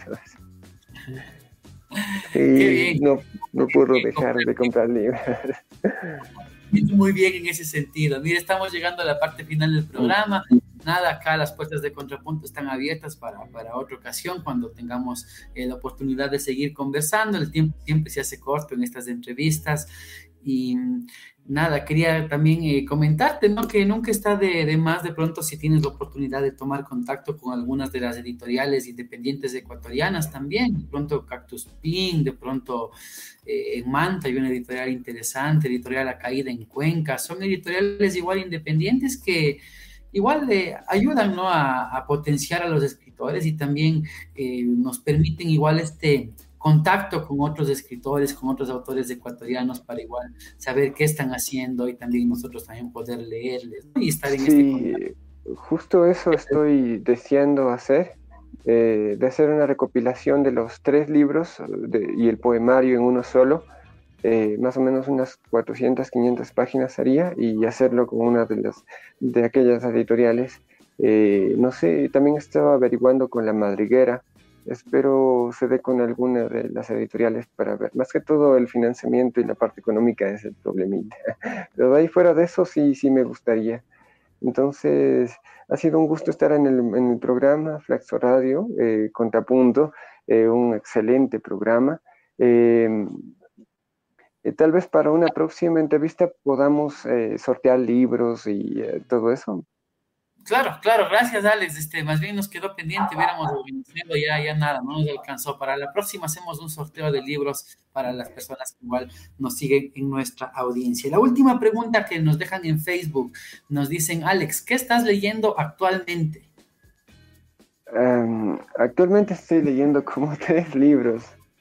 Y no, no puedo dejar de comprar libros. Muy bien en ese sentido. Mire, estamos llegando a la parte final del programa. Nada, acá las puertas de Contrapunto están abiertas para, para otra ocasión, cuando tengamos eh, la oportunidad de seguir conversando. El tiempo siempre se hace corto en estas entrevistas. Y nada, quería también eh, comentarte, ¿no?, que nunca está de, de más de pronto, si tienes la oportunidad de tomar contacto con algunas de las editoriales independientes ecuatorianas también. De pronto Cactus Pin, de pronto eh, en Manta hay una editorial interesante, Editorial La Caída en Cuenca. Son editoriales igual independientes que igual eh, ayudan, ¿no?, a, a potenciar a los escritores, y también eh, nos permiten igual este contacto con otros escritores, con otros autores ecuatorianos, para igual saber qué están haciendo y también nosotros también poder leerles, ¿no?, y estar en sí, este contacto. Justo eso estoy deseando hacer, eh, de hacer una recopilación de los tres libros de, y el poemario en uno solo, eh, más o menos unas cuatrocientas, quinientas páginas haría, y hacerlo con una de, las, de aquellas editoriales. Eh, no sé, también estaba averiguando con La Madriguera. Espero se dé con alguna de las editoriales para ver. Más que todo el financiamiento y la parte económica es el problemita. Pero de ahí fuera de eso sí, sí me gustaría. Entonces, ha sido un gusto estar en el, en el programa Flaxo Radio, eh, Contrapunto, eh, un excelente programa. Eh, eh, tal vez para una próxima entrevista podamos eh, sortear libros y eh, todo eso. Claro, claro, gracias Alex. Este, más bien nos quedó pendiente, hubiéramos organizado ya, ya nada, no nos alcanzó. Para la próxima hacemos un sorteo de libros para las personas que igual nos siguen en nuestra audiencia. La última pregunta que nos dejan en Facebook, nos dicen: Alex, ¿qué estás leyendo actualmente? Um, actualmente estoy leyendo como tres libros.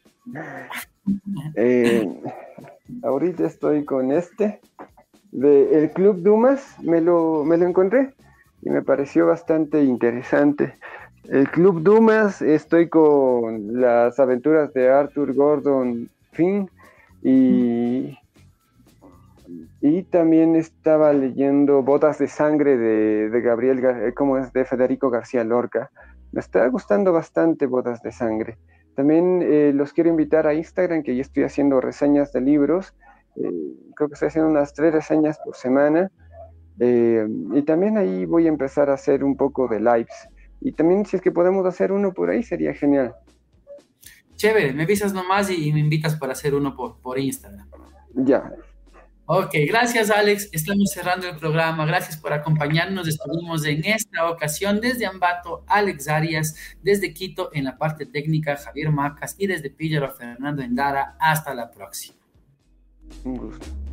Eh, ahorita estoy con este, de El Club Dumas, me lo, me lo encontré y me pareció bastante interesante. El Club Dumas, estoy con Las Aventuras de Arthur Gordon Pym, y, y también estaba leyendo Bodas de Sangre de, de Gabriel, como es, de Federico García Lorca. Me está gustando bastante Bodas de Sangre. También eh, los quiero invitar a Instagram, que ya estoy haciendo reseñas de libros. Eh, creo que estoy haciendo unas tres reseñas por semana. Eh, y también ahí voy a empezar a hacer un poco de lives. Y también, si es que podemos hacer uno por ahí, sería genial. Chévere, me avisas nomás y, y me invitas para hacer uno por, por Instagram. Ya. Ok, gracias Alex, estamos cerrando el programa. Gracias por acompañarnos. Estuvimos en esta ocasión desde Ambato, Alex Arias, desde Quito en la parte técnica, Javier Macas, y desde Píllaro, Fernando Endara. Hasta la próxima. Un gusto.